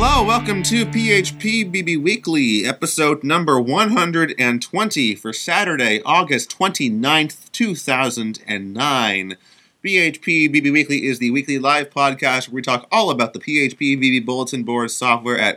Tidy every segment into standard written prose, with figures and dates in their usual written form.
Hello, welcome to PHP BB Weekly, episode number 120 for Saturday, August 29th, 2009. PHP BB Weekly is the weekly live podcast where we talk all about the PHP BB Bulletin Board software at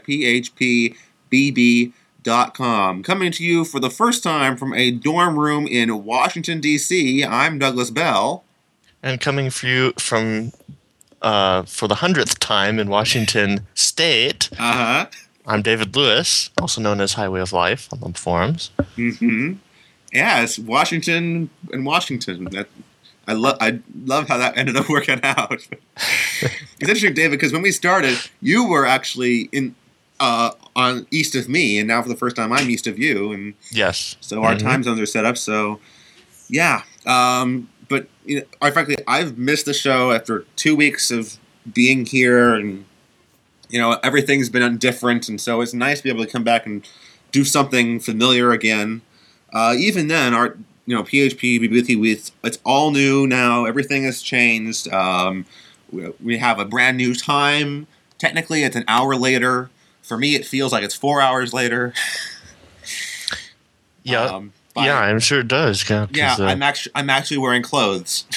phpbb.com. Coming to you for the first time from a dorm room in Washington, D.C., I'm Douglas Bell. And coming for you from... for the 100th time in Washington State, I'm David Lewis, also known as Highway of Life on the forums. Yeah, it's Washington and Washington. I love how that ended up working out. It's interesting, David, because when we started, you were actually on east of me, and now for the first time I'm east of you. And yes. So our time zones are set up. So, yeah. But frankly, I've missed the show after 2 weeks of being here, and everything's been different, and so it's nice to be able to come back and do something familiar again. Even then, our PHP BB, it's all new now. Everything has changed. We have a brand new time. Technically, it's an hour later. For me, it feels like it's 4 hours later. Yeah. Yeah, I'm sure it does. Yeah, I'm actually wearing clothes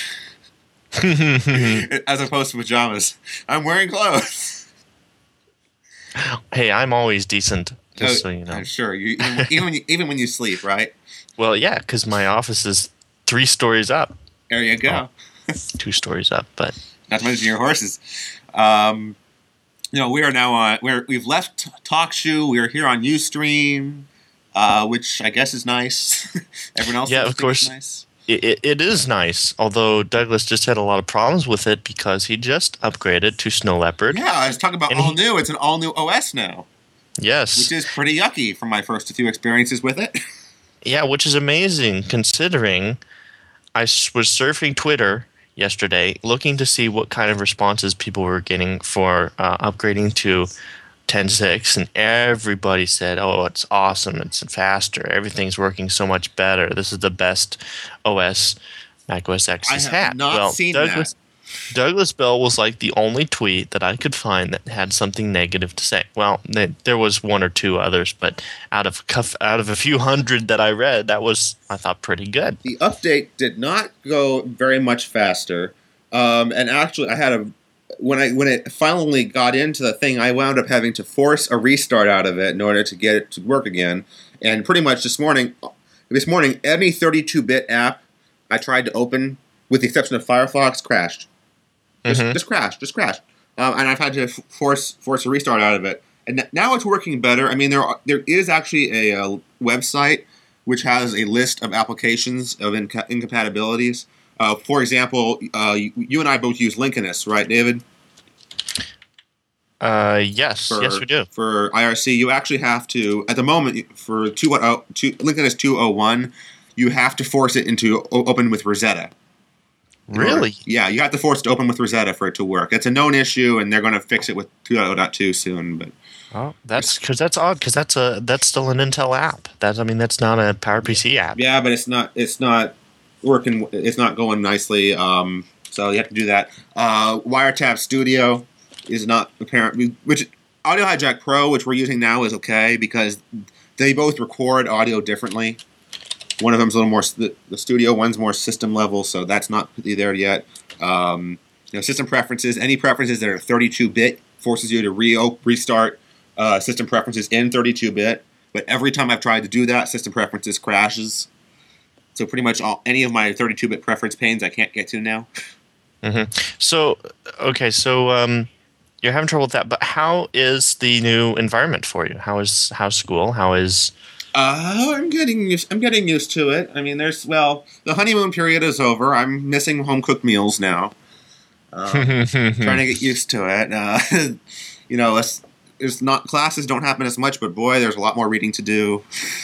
as opposed to pajamas. I'm wearing clothes. Hey, I'm always decent, just so you know. I'm sure. Even when you sleep, right? Well, yeah, because my office is 3 stories up. There you go. 2 stories up, but not to mention your horses. We are now on. We've left TalkShoe. We are here on Ustream. Which I guess is nice. Everyone else of course, nice. It is nice, although Douglas just had a lot of problems with it because he just upgraded to Snow Leopard. Yeah, I was talking about new. It's an all-new OS now. Yes. Which is pretty yucky from my first few experiences with it. Yeah, which is amazing considering I was surfing Twitter yesterday looking to see what kind of responses people were getting for upgrading to 10.6, and everybody said, "Oh, it's awesome! It's faster. Everything's working so much better. This is the best OS Mac OS X has had." I have not seen that. Douglas Bell was like the only tweet that I could find that had something negative to say. Well, there was 1 or 2 others, but out of a few hundred that I read, that was, I thought, pretty good. The update did not go very much faster, and actually, I had when it finally got into the thing, I wound up having to force a restart out of it in order to get it to work again. And pretty much this morning, any 32-bit app I tried to open, with the exception of Firefox, crashed. Just crashed. And I've had to force a restart out of it. And now it's working better. I mean, there is actually a website which has a list of applications of incompatibilities. For example, you and I both use Lincolnus, right, David? Yes, we do. For IRC, you actually have to, at the moment, for Lincolnus 2.01, you have to force it into open with Rosetta. Really? Yeah, you have to force it to open with Rosetta for it to work. It's a known issue, and they're going to fix it with 2.0.2 soon. But that's odd because that's still an Intel app. That's not a PowerPC app. Yeah, but it's not working. It's not going nicely. So you have to do that. Wiretap Studio is not apparent. Which Audio Hijack Pro, which we're using now, is okay because they both record audio differently. One of them's a little more the studio. One's more system level, so that's not there yet. System preferences. Any preferences that are 32-bit forces you to restart system preferences in 32-bit. But every time I've tried to do that, system preferences crashes. So pretty much any of my 32-bit preference panes I can't get to now. So you're having trouble with that. But how is the new environment for you? How's school? How is I'm getting used to it. I mean, the honeymoon period is over. I'm missing home cooked meals now. Trying to get used to it. Classes don't happen as much, but boy, there's a lot more reading to do.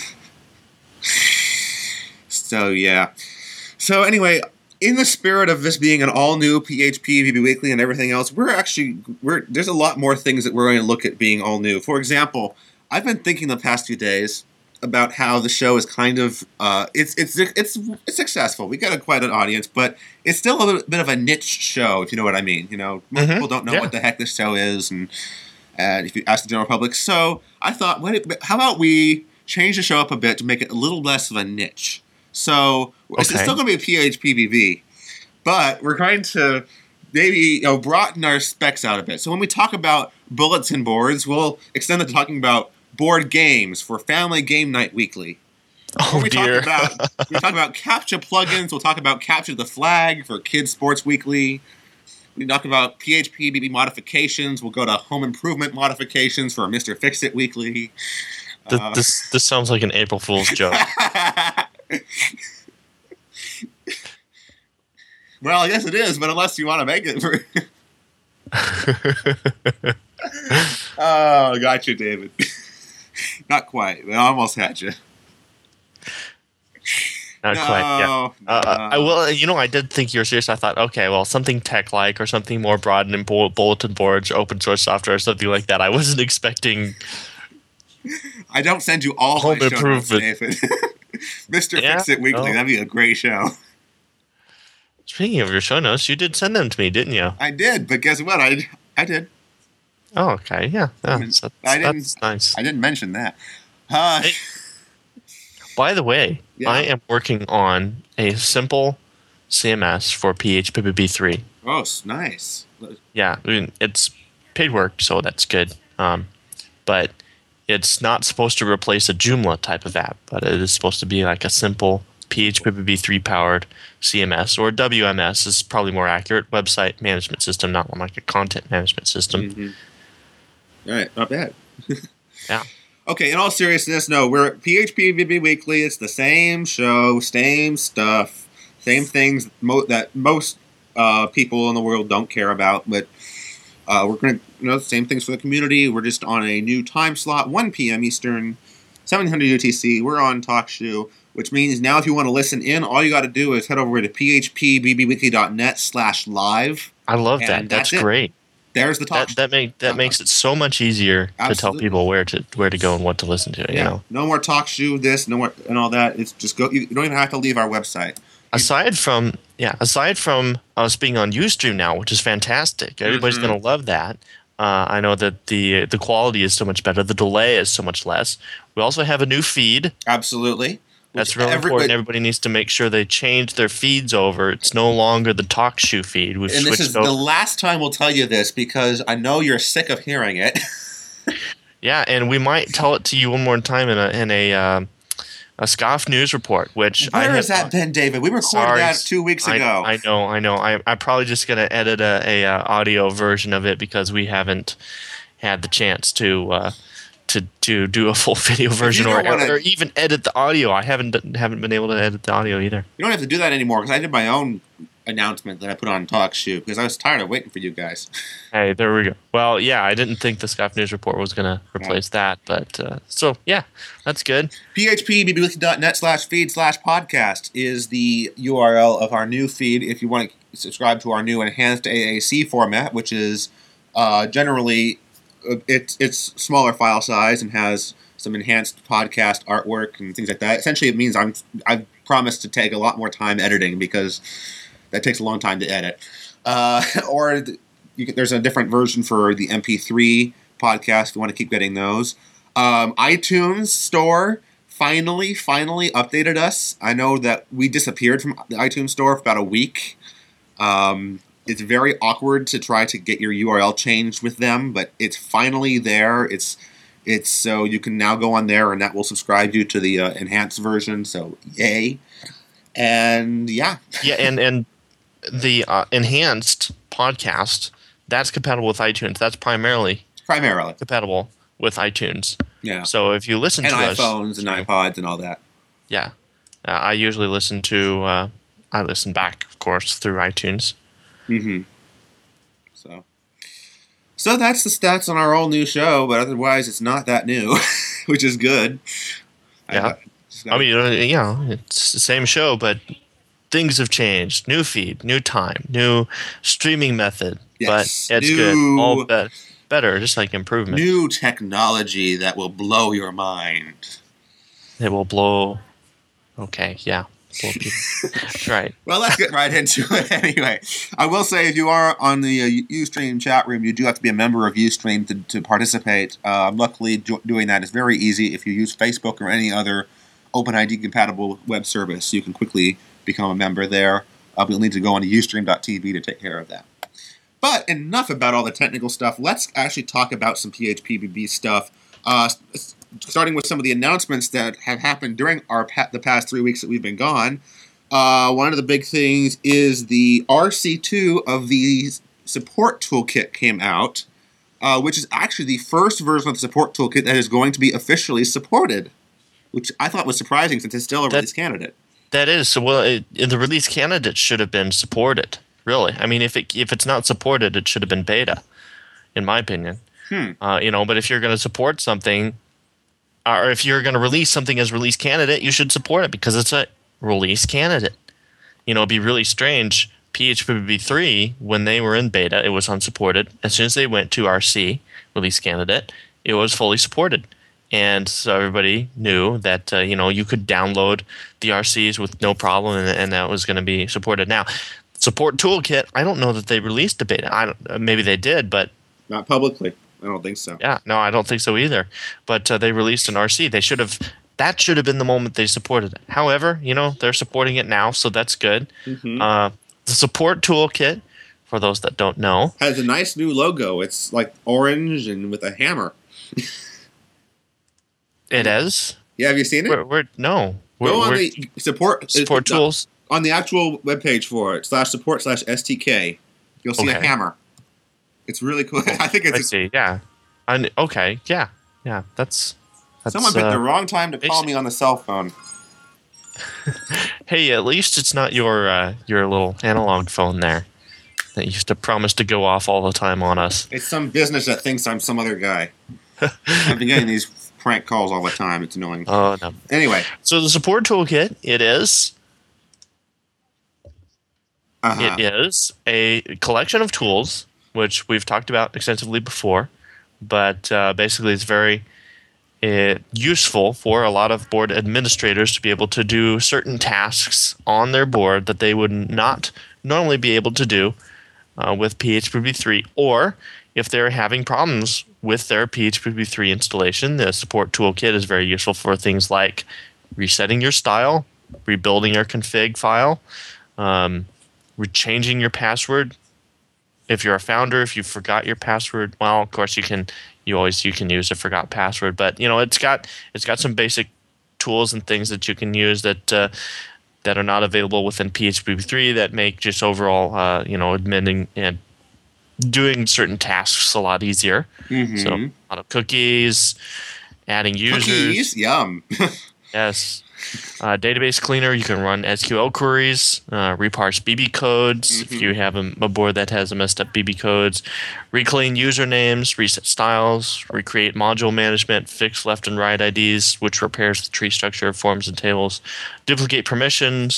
So yeah. So anyway, in the spirit of this being an all-new PHP BB Weekly and everything else, there's a lot more things that we're going to look at being all new. For example, I've been thinking the past few days about how the show is kind of it's successful. We got quite an audience, but it's still a little bit of a niche show, if you know what I mean. Most people don't know what the heck this show is, and and if you ask the general public. So I thought, how about we change the show up a bit to make it a little less of a niche? So it's still going to be a PHPBB, but we're going to maybe broaden our specs out a bit. So when we talk about bulletin boards, we'll extend it to talking about board games for Family Game Night Weekly. Oh, dear. We talk about CAPTCHA plugins. We'll talk about Capture the Flag for Kids Sports Weekly. We talk about PHPBB modifications. We'll go to home improvement modifications for Mr. Fix-It Weekly. This sounds like an April Fool's joke. Well, I guess it is, but unless you want to make it for... Oh, got you, David. Not quite, but I almost had you. Not quite, yeah. I will. I did think you were serious. I thought, okay, well, something tech-like or something more broad and bulletin boards, open source software, or something like that. I wasn't expecting... I don't send you all home my show notes, improvement. David. Mr. Fix-It Weekly, that'd be a great show. Speaking of your show notes, you did send them to me, didn't you? I did, but guess what? I did. Oh, okay, yeah. That's nice. I didn't mention that. Hey, by the way, I am working on a simple CMS for PHPBB3. Oh, nice. Yeah, I mean, it's paid work, so that's good. But it's not supposed to replace a Joomla type of app, but it is supposed to be like a simple PHPBB3 powered CMS, or WMS is probably more accurate, website management system, not like a content management system. Mm-hmm. All right, not bad. Yeah. Okay, in all seriousness, no, we're at PHPBB Weekly. It's the same show, same stuff, same things that most people in the world don't care about, but we're going to, same things for the community. We're just on a new time slot, 1 p.m. Eastern, 700 UTC. We're on TalkShoe, which means now if you want to listen in, all you got to do is head over to phpbbweekly.net/live. I love that. That's great. There's the talk. That makes it so much easier to tell people where to go and what to listen to. You know, no more TalkShoe, this, no more, and all that. It's just go. You don't even have to leave our website. Aside from us being on Ustream now, which is fantastic. Everybody's going to love that. I know that the quality is so much better. The delay is so much less. We also have a new feed. Absolutely. That's really important. Everybody needs to make sure they change their feeds over. It's no longer the TalkShoe feed. And this is the last time we'll tell you this because I know you're sick of hearing it. Yeah, and we might tell it to you one more time in a SCOF news report. Which where has that been, David? We recorded that 2 weeks ago. I know. I'm probably just going to edit a audio version of it because we haven't had the chance to do a full video version or even edit the audio. I haven't been able to edit the audio either. You don't have to do that anymore because I did my own announcement that I put on TalkShoe because I was tired of waiting for you guys. Hey, there we go. Well, yeah, I didn't think the SCOF News Report was going to replace that, but so yeah, that's good. phpbbweekly.net/feed/podcast is the URL of our new feed if you want to subscribe to our new enhanced AAC format, which is generally it's smaller file size and has some enhanced podcast artwork and things like that. Essentially, it means I've promised to take a lot more time editing because that takes a long time to edit. There's a different version for the MP3 podcast if you want to keep getting those. iTunes Store finally updated us. I know that we disappeared from the iTunes Store for about a week. It's very awkward to try to get your URL changed with them, but it's finally there. It's so you can now go on there, and that will subscribe you to the enhanced version. So yay! And yeah, and the enhanced podcast that's compatible with iTunes. That's primarily compatible with iTunes. Yeah. So if you listen to us, iPhones and iPods and all that. Yeah, I usually listen to. I listen back, of course, through iTunes. Mm-hmm. So that's the stats on our all new show, but otherwise it's not that new, which is good. Yeah. It's the same show, but things have changed. New feed, new time, new streaming method. Yes. But it's good. All better, just like improvement. New technology that will blow your mind. It will blow. Okay, yeah. Slow people. Right. Well, let's get right into it anyway. I will say, if you are on the Ustream chat room, you do have to be a member of Ustream to participate. Luckily, doing that is very easy. If you use Facebook or any other OpenID compatible web service, you can quickly become a member there. You'll need to go on to Ustream.tv to take care of that. But enough about all the technical stuff. Let's actually talk about some PHPBB stuff. Starting with some of the announcements that have happened during the past 3 weeks that we've been gone. One of the big things is the RC2 of the support toolkit came out, which is actually the first version of the support toolkit that is going to be officially supported, which I thought was surprising since it's still a release candidate. That is. So, well, the release candidate should have been supported, really. I mean, if it's not supported, it should have been beta, in my opinion. But if you're going to support something, or if you're going to release something as release candidate, you should support it because it's a release candidate. It'd be really strange. PHP 3, when they were in beta, it was unsupported. As soon as they went to RC, release candidate, it was fully supported. And so everybody knew that, you could download the RCs with no problem, and that was going to be supported. Now, support toolkit, I don't know that they released a beta. Maybe they did, but not publicly. I don't think so. Yeah, no, I don't think so either. But they released an RC. That should have been the moment they supported it. However, they're supporting it now, so that's good. Mm-hmm. The support toolkit, for those that don't know, has a nice new logo. It's like orange and with a hammer. It is? Yeah, have you seen it? No. Go on the support tools. On the actual webpage for it, /support/STK. You'll see a hammer. It's really cool. I think it's. I see. Yeah. Okay. Yeah. Yeah. That's. Someone picked the wrong time to call me on the cell phone. Hey, at least it's not your little analog phone there that used to promise to go off all the time on us. It's some business that thinks I'm some other guy. I've been getting these prank calls all the time. It's annoying. Oh no. Anyway, so the support toolkit, it is a collection of tools, which we've talked about extensively before, but basically it's very useful for a lot of board administrators to be able to do certain tasks on their board that they would not normally be able to do with PHP 3, or if they're having problems with their PHP 3 installation, the support toolkit is very useful for things like resetting your style, rebuilding your config file, changing your password. If you're a founder, if you forgot your password, well, of course you can use a forgot password, but it's got some basic tools and things that you can use that are not available within PHP 3 that make just overall admitting and doing certain tasks a lot easier. Mm-hmm. So a lot of cookies, adding users. Cookies, yum. Yes. Database cleaner, you can run SQL queries, reparse BB codes if you have a board that has a messed up BB codes, reclaim usernames, reset styles, recreate module management, fix left and right IDs, which repairs the tree structure of forms and tables, duplicate permissions,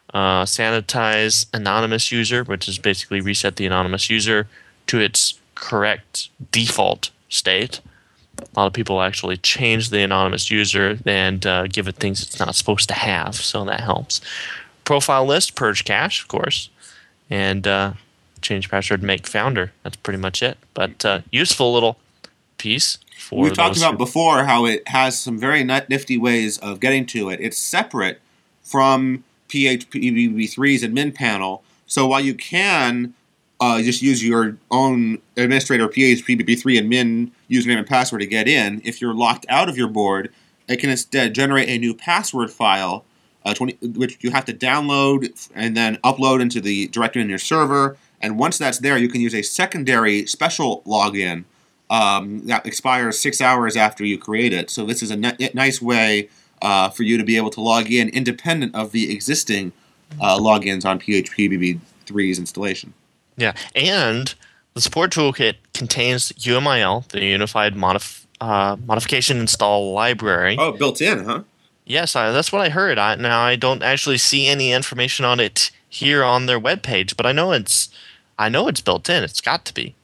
sanitize anonymous user, which is basically reset the anonymous user to its correct default state. A lot of people actually change the anonymous user and give it things it's not supposed to have, so that helps. Profile list, purge cache, of course, and change password, make founder. That's pretty much it. But useful little piece. We've talked about before how it has some very nifty ways of getting to it. It's separate from PHP-BB3's admin panel, so while you can just use your own administrator PHP-BB3 admin username and password to get in, if you're locked out of your board, it can instead generate a new password file, which you have to download and then upload into the directory in your server. And once that's there, you can use a secondary special login that expires 6 hours after you create it. So this is a nice way for you to be able to log in independent of the existing logins on PHP-BB3's installation. Yeah, and the support toolkit contains UMIL, the Unified Modification Install Library. Oh, built in, huh? Yes, that's what I heard. Now, I don't actually see any information on it here on their webpage, but I know it's built in. It's got to be.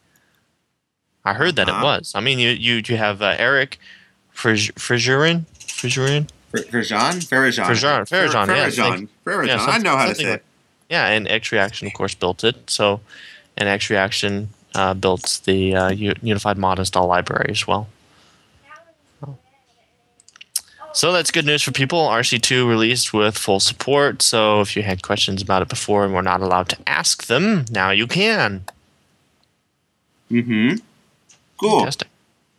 I heard that it was. I mean, you have Eric Frigerin, Farragon? Farragon, yeah. Farragon. I know how to say it. Yeah, and X-Reaction, of course, built it. So, and X-Reaction built the Unified Mod Install library as well. So that's good news for people. RC2 released with full support. So if you had questions about it before and were not allowed to ask them, now you can. Mm-hmm. Cool. Fantastic.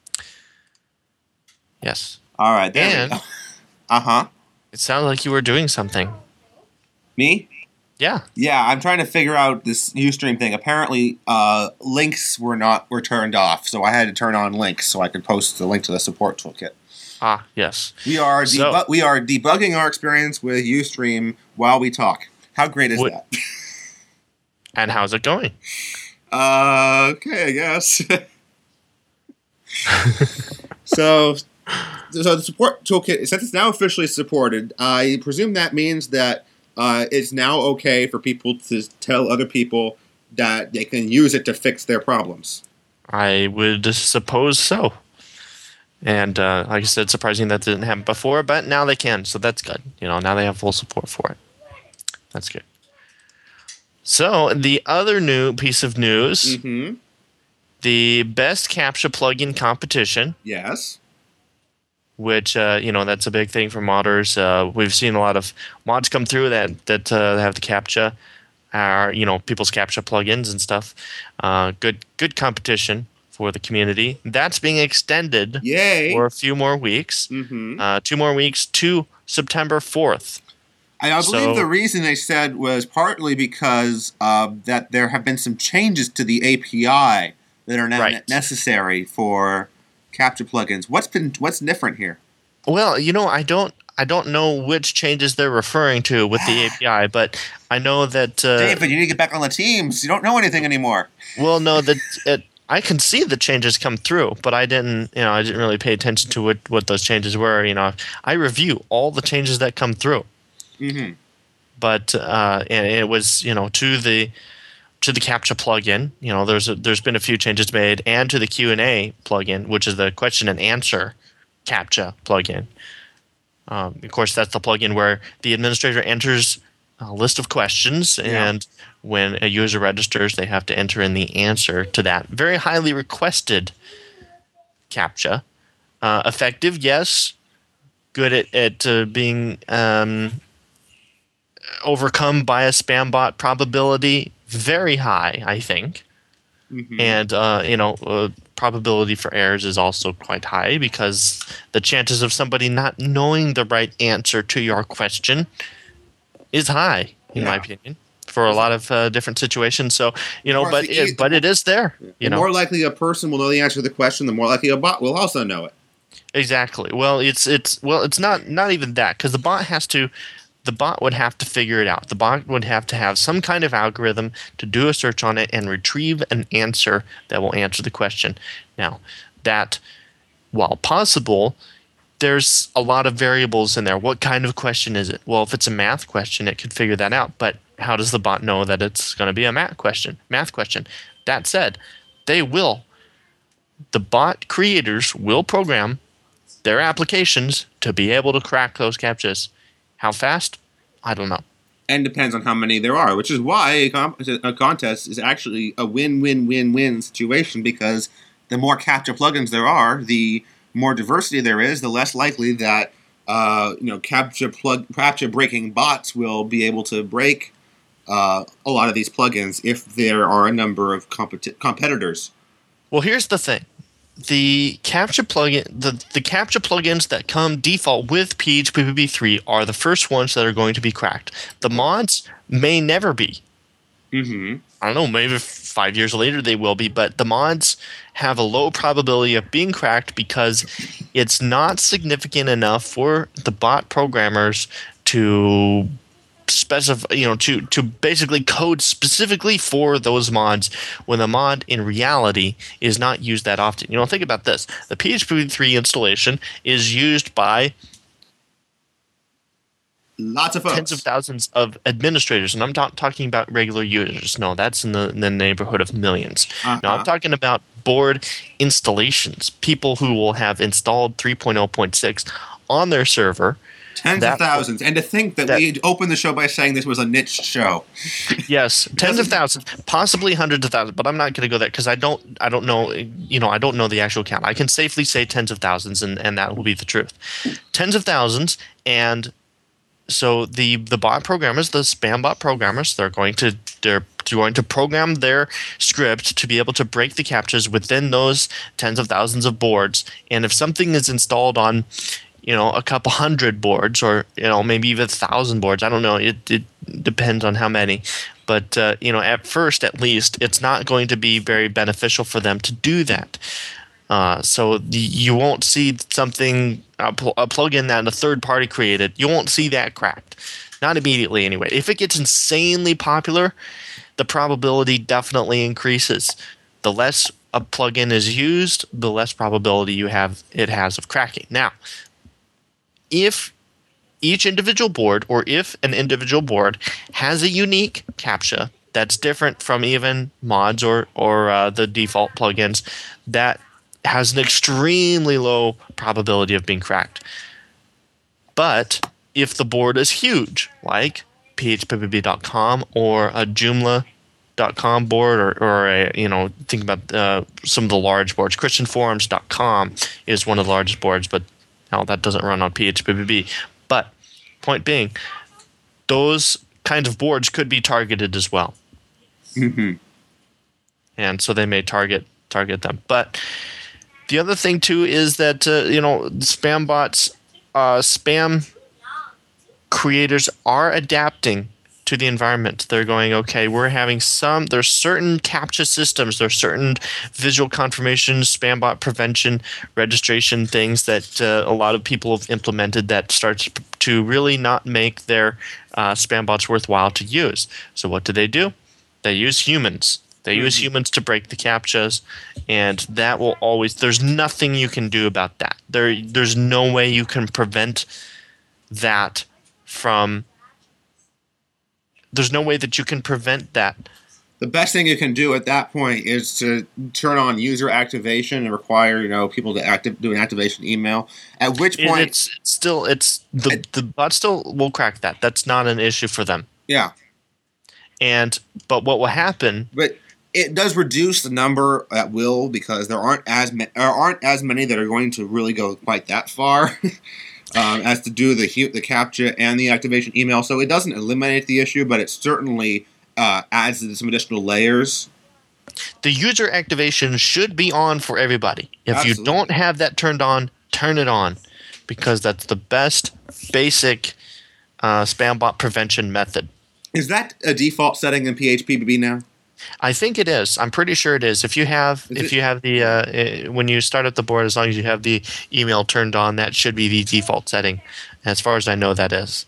Yes. All right. There we go. Uh-huh. It sounded like you were doing something. Me? Yeah. Yeah, I'm trying to figure out this Ustream thing. Apparently, links were turned off, so I had to turn on links so I could post the link to the support toolkit. Ah, yes. We are debugging our experience with Ustream while we talk. How great is that? And how's it going? Okay, I guess. So the support toolkit, since it's now officially supported, I presume that means that it's now okay for people to tell other people that they can use it to fix their problems. I would suppose so. And like I said, surprising that didn't happen before, but now they can, so that's good. Now they have full support for it. That's good. So the other new piece of news, the Best CAPTCHA plugin competition. Yes. Which, that's a big thing for modders. We've seen a lot of mods come through that have the CAPTCHA, people's CAPTCHA plugins and stuff. Good competition for the community. That's being extended for a few more weeks. 2 more weeks to September 4th. I believe the reason they said was partly because that there have been some changes to the API that are now necessary for CAPTCHA plugins. What's different here? Well, I don't know which changes they're referring to with the API, but I know that David, you need to get back on the teams. You don't know anything anymore. Well, no, I can see the changes come through, but I didn't really pay attention to what those changes were. I review all the changes that come through. Mm-hmm. But and it was to the CAPTCHA plugin. There's been a few changes made, and to the Q&A plugin, which is the question and answer CAPTCHA plugin. Of course, that's the plugin where the administrator enters a list of questions, and when a user registers, they have to enter in the answer to that. Very highly requested CAPTCHA. Effective, yes. Good at being overcome by a spam bot probability, very high, I think. Mm-hmm. And probability for errors is also quite high because the chances of somebody not knowing the right answer to your question is high, in my opinion, for a lot of different situations. So but it is there. The more likely a person will know the answer to the question, the more likely a bot will also know it. Exactly. Well, it's not even that, because the bot would have to figure it out. The bot would have to have some kind of algorithm to do a search on it and retrieve an answer that will answer the question. Now, that, while possible, there's a lot of variables in there. What kind of question is it? Well, if it's a math question, it could figure that out. But how does the bot know that it's going to be a math question? That said, the bot creators will program their applications to be able to crack those CAPTCHAs. How fast? I don't know. And depends on how many there are, which is why a contest is actually a win-win-win-win situation, because the more CAPTCHA plugins there are, the more diversity there is, the less likely that CAPTCHA breaking bots will be able to break a lot of these plugins if there are a number of competitors. Well, here's the thing. The CAPTCHA plugin, the CAPTCHA plugins that come default with PHPPB3 are the first ones that are going to be cracked. The mods may never be. Mm-hmm. I don't know, maybe 5 years later they will be, but the mods have a low probability of being cracked because it's not significant enough for the bot programmers to specify, to basically code specifically for those mods, when the mod in reality is not used that often. Think about this. The PHP3 installation is used by lots of folks. Tens of thousands of administrators, and I'm not talking about regular users. No, that's in the neighborhood of millions. Uh-huh. Now, I'm talking about board installations, people who will have installed 3.0.6 on their server. Tens of thousands. And to think that we opened the show by saying this was a niche show. Yes, tens of thousands, possibly hundreds of thousands, but I'm not going to go there because I don't know, I don't know the actual count. I can safely say tens of thousands, and that will be the truth. Tens of thousands, and so the bot programmers, the spam bot programmers, they're going to program their script to be able to break the CAPTCHAs within those tens of thousands of boards. And if something is installed on a couple hundred boards, or maybe even 1,000 boards. I don't know. It depends on how many. But at first, at least, it's not going to be very beneficial for them to do that. So you won't see something a plugin that a third party created. You won't see that cracked. Not immediately, anyway. If it gets insanely popular, the probability definitely increases. The less a plugin is used, the less probability it has of cracking. Now, if each individual board, or if an individual board has a unique CAPTCHA that's different from even mods or the default plugins, that has an extremely low probability of being cracked. But if the board is huge, like phpbb.com or a Joomla.com board, or think about some of the large boards. ChristianForums.com is one of the largest boards, but now that doesn't run on PHPBB. But point being, those kinds of boards could be targeted as well. Mm-hmm. And so they may target them. But the other thing too is that spam bots, spam creators are adapting to the environment. They're going, okay, we're having there's certain CAPTCHA systems, there's certain visual confirmation, spam bot prevention, registration things that a lot of people have implemented that starts to really not make their spam bots worthwhile to use. So what do? They use humans. They use humans to break the CAPTCHAs, and that will always, there's nothing you can do about that. There's no way you can prevent that from There's no way that you can prevent that. The best thing you can do at that point is to turn on user activation and require people to do an activation email. At which point, the bot still will crack that. That's not an issue for them. Yeah. But what will happen? But it does reduce the number at will, because there aren't as many that are going to really go quite that far. As to do the CAPTCHA and the activation email. So it doesn't eliminate the issue, but it certainly adds some additional layers. The user activation should be on for everybody. If Absolutely. You don't have that turned on, turn it on, because that's the best basic spam bot prevention method. Is that a default setting in PHPBB now? I think it is. I'm pretty sure it is. If you have the when you start up the board, as long as you have the email turned on, that should be the default setting. As far as I know, that is.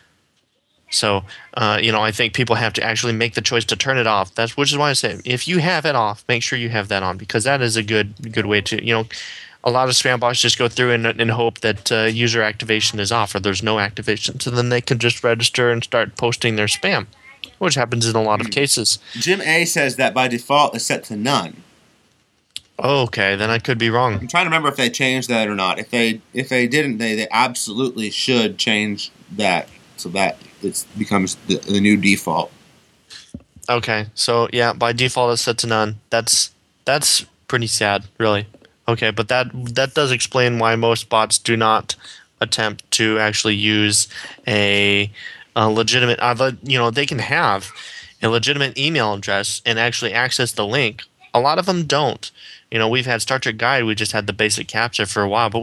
So, I think people have to actually make the choice to turn it off. Which is why I say, if you have it off, make sure you have that on, because that is a good way to, a lot of spam bots just go through and hope that user activation is off, or there's no activation, so then they can just register and start posting their spam, which happens in a lot of cases. Jim A says that by default is set to none. Okay, then I could be wrong. I'm trying to remember if they changed that or not. If they didn't, they absolutely should change that so that it becomes the new default. Okay, so yeah, by default it's set to none. That's pretty sad, really. Okay, but that does explain why most bots do not attempt to actually use a legitimate, they can have a legitimate email address and actually access the link. A lot of them don't. We've had Star Trek Guide. We just had the basic CAPTCHA for a while, but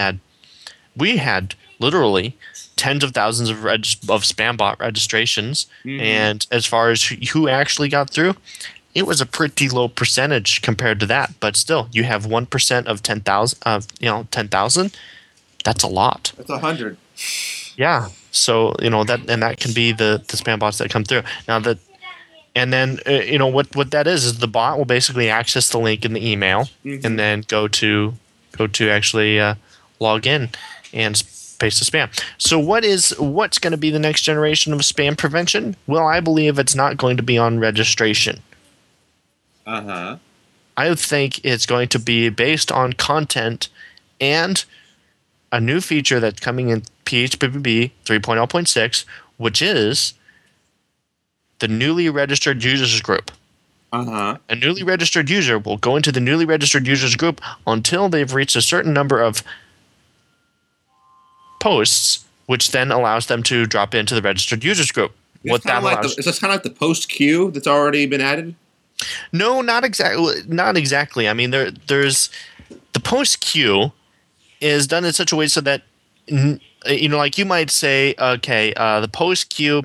we had literally tens of thousands of spam bot registrations. Mm-hmm. And as far as who actually got through, it was a pretty low percentage compared to that. But still, you have 1% of 10,000. 10,000. That's a lot. That's 100. Yeah. So that can be the spam bots that come through. Now what that is the bot will basically access the link in the email, mm-hmm. and then go to actually log in and paste the spam. So what's going to be the next generation of spam prevention? Well, I believe it's not going to be on registration. Uh-huh. I think it's going to be based on content and a new feature that's coming in PHPBB 3.0.6, which is the newly registered users group. Uh-huh. A newly registered user will go into the newly registered users group until they've reached a certain number of posts, which then allows them to drop into the registered users group. Is this kind of like the post queue that's already been added? No, not exactly. Not exactly. I mean, there's the post queue is done in such a way so that like you might say, okay, the post queue,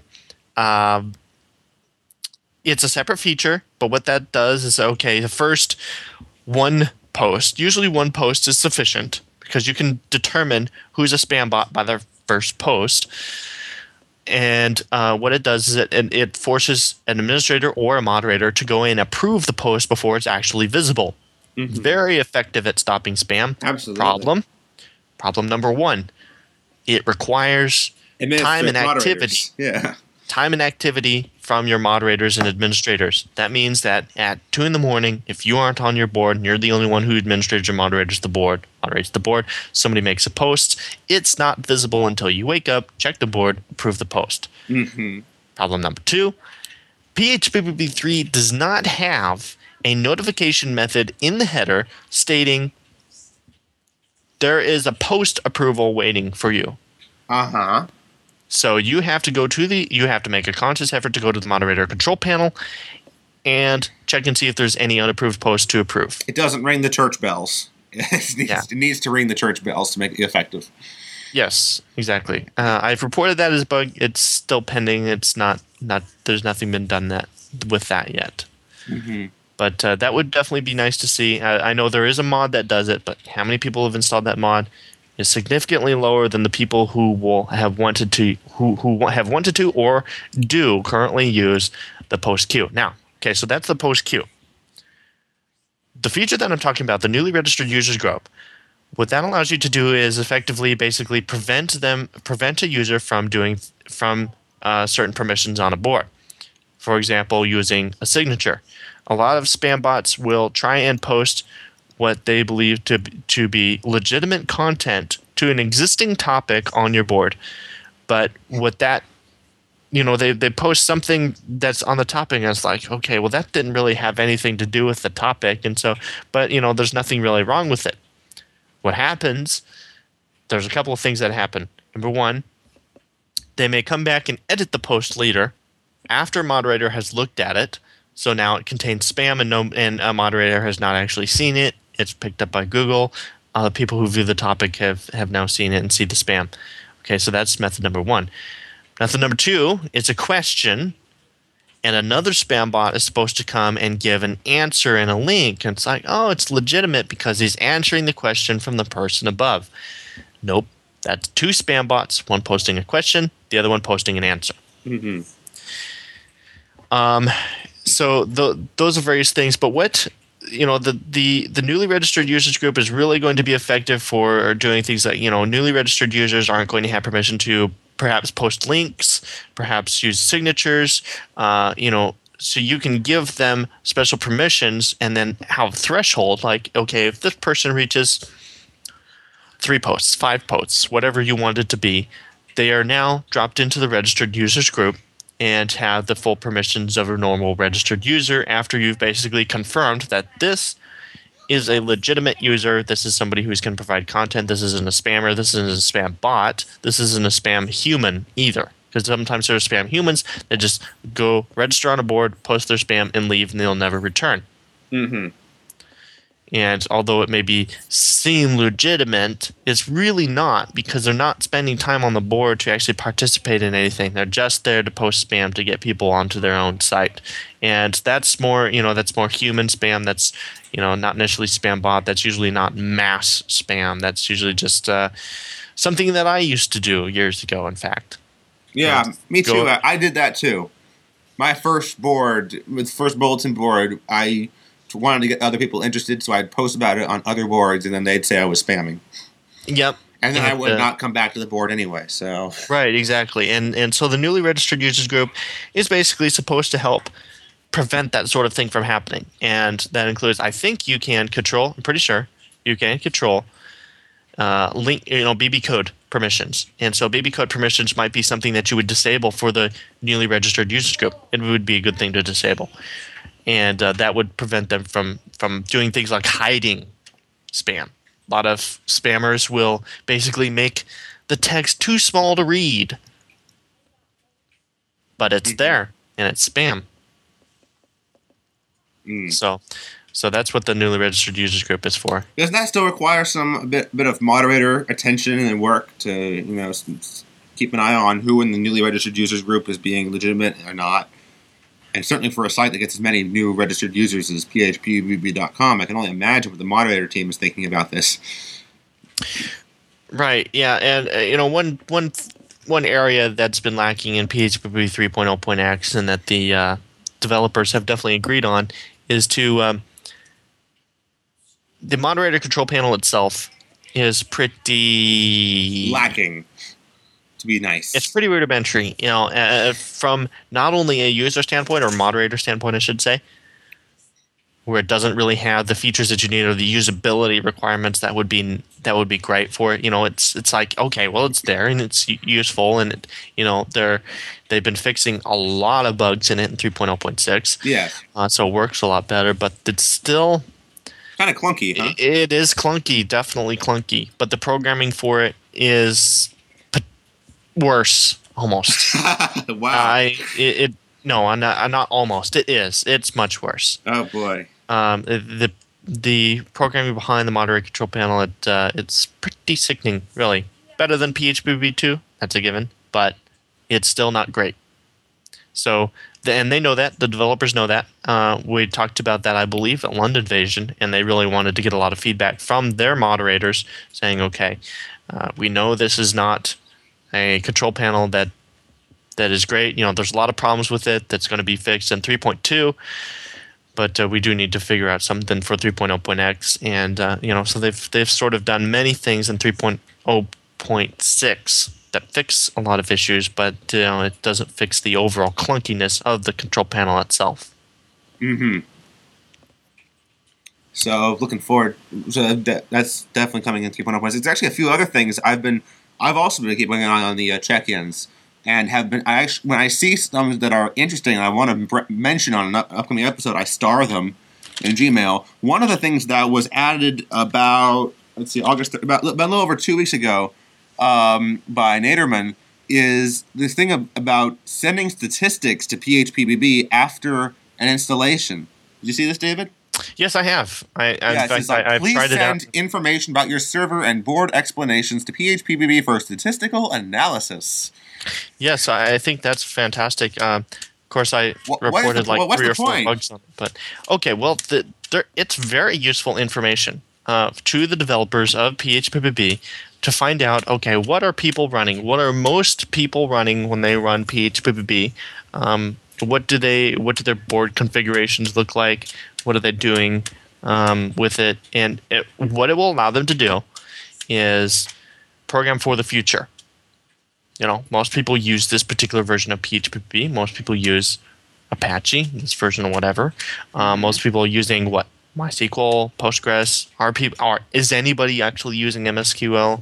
it's a separate feature, but what that does is, okay, the first one post, usually one post is sufficient because you can determine who's a spam bot by their first post. And what it does is it forces an administrator or a moderator to go in and approve the post before it's actually visible. Mm-hmm. Very effective at stopping spam. Absolutely. Problem number one, it requires time and activity. Yeah. Time and activity from your moderators and administrators. That means that at 2 a.m, if you aren't on your board and you're the only one who administrates or moderates the board, somebody makes a post, it's not visible until you wake up, check the board, approve the post. Mm-hmm. Problem number two, PHPBB 3 does not have a notification method in the header stating there is a post approval waiting for you. Uh-huh. So you have to make a conscious effort to go to the moderator control panel and check and see if there's any unapproved posts to approve. It doesn't ring the church bells. It needs to ring the church bells to make it effective. Yes, exactly. I've reported that as a bug. It's still pending. It's not. There's nothing been done with that yet. Mm-hmm. But that would definitely be nice to see. I know there is a mod that does it, but how many people have installed that mod is significantly lower than the people who will have wanted to, who have wanted to or do currently use the post queue. Now, okay, so that's the post queue. The feature that I'm talking about, the newly registered users group, what that allows you to do is effectively basically prevent a user from doing certain permissions on a board. For example, using a signature. A lot of spam bots will try and post what they believe to be legitimate content to an existing topic on your board. But what that, they post something that's on the topic and it's like, okay, well, that didn't really have anything to do with the topic. And so, but, there's nothing really wrong with it. What happens, there's a couple of things that happen. Number one, they may come back and edit the post later after a moderator has looked at it. So now it contains spam and a moderator has not actually seen it. It's picked up by Google. People who view the topic have now seen it and see the spam. Okay, so that's method number one. Method number two, it's a question, and another spam bot is supposed to come and give an answer and a link. And it's like, oh, it's legitimate because he's answering the question from the person above. Nope, that's two spam bots, one posting a question, the other one posting an answer. Mm-hmm. So those are various things, but what the newly registered users group is really going to be effective for doing things like, newly registered users aren't going to have permission to perhaps post links, perhaps use signatures, so you can give them special permissions and then have a threshold like, okay, if this person reaches 3 posts, 5 posts, whatever you want it to be, they are now dropped into the registered users group and have the full permissions of a normal registered user after you've basically confirmed that this is a legitimate user, this is somebody who's going to provide content, this isn't a spammer, this isn't a spam bot, this isn't a spam human either. Because sometimes there are spam humans that just go register on a board, post their spam, and leave, and they'll never return. Mm-hmm. And although it may seem legitimate, it's really not, because they're not spending time on the board to actually participate in anything. They're just there to post spam to get people onto their own site. And that's more, that's more human spam. That's, not initially spam bot. That's usually not mass spam. That's usually just something that I used to do years ago, in fact. Yeah, me too. I did that too. My first board, with first bulletin board, I wanted to get other people interested, so I'd post about it on other boards, and then they'd say I was spamming. Yep. And then I would not come back to the board anyway. So right, exactly. And so the newly registered users group is basically supposed to help prevent that sort of thing from happening. And that includes, I think you can control, I'm pretty sure, you can control BB code permissions. And so BB code permissions might be something that you would disable for the newly registered users group. It would be a good thing to disable. And that would prevent them from doing things like hiding spam. A lot of spammers will basically make the text too small to read. But it's there, and it's spam. So that's what the newly registered users group is for. Doesn't that still require a bit of moderator attention and work to keep an eye on who in the newly registered users group is being legitimate or not? And certainly for a site that gets as many new registered users as phpbb.com, I can only imagine what the moderator team is thinking about this. Right. Yeah, and one area that's been lacking in PHP 3.0.x and that the developers have definitely agreed on is to the moderator control panel itself is pretty lacking, to be nice. It's pretty rudimentary, from not only a user standpoint or moderator standpoint, I should say, where it doesn't really have the features that you need or the usability requirements that would be great for it. It's like, okay, well, it's there and it's useful, and they've been fixing a lot of bugs in it in 3.0.6. Yeah. So it works a lot better, but it's still kind of clunky, huh? It is clunky, definitely clunky, but the programming for it is worse, almost. Wow. No, I'm not almost. It is. It's much worse. Oh boy. The programming behind the moderator control panel, it's pretty sickening, really. Better than PHP v2, that's a given, but it's still not great. So, and they know that. The developers know that. We talked about that, I believe, at Londonvasion, and they really wanted to get a lot of feedback from their moderators saying, okay, we know this is not a control panel that is great. There's a lot of problems with it that's going to be fixed in 3.2, but we do need to figure out something for 3.0.x. And so they've sort of done many things in 3.0.6 that fix a lot of issues, but it doesn't fix the overall clunkiness of the control panel itself. Mm-hmm. So looking forward. So that's definitely coming in 3.0.6. There's actually a few other things I've also been keeping an eye on the check-ins. And when I see some that are interesting and I want to mention on an upcoming episode, I star them in Gmail. One of the things that was added about a little over 2 weeks ago by Naderman is this thing about sending statistics to PHPBB after an installation. Did you see this, David? Yes, I have. I've please tried it out. Send information about your server and board explanations to PHPBB for statistical analysis. Yes, I think that's fantastic. Of course, I reported 3 or 4 bugs on it. But okay, well, it's very useful information to the developers of PHPBB to find out, okay, what are people running? What are most people running when they run PHPBB? What do their board configurations look like? What are they doing with it? And what it will allow them to do is program for the future. Most people use this particular version of PHP. Most people use Apache, this version of whatever. Most people are using what? MySQL, Postgres. Is anybody actually using MSQL,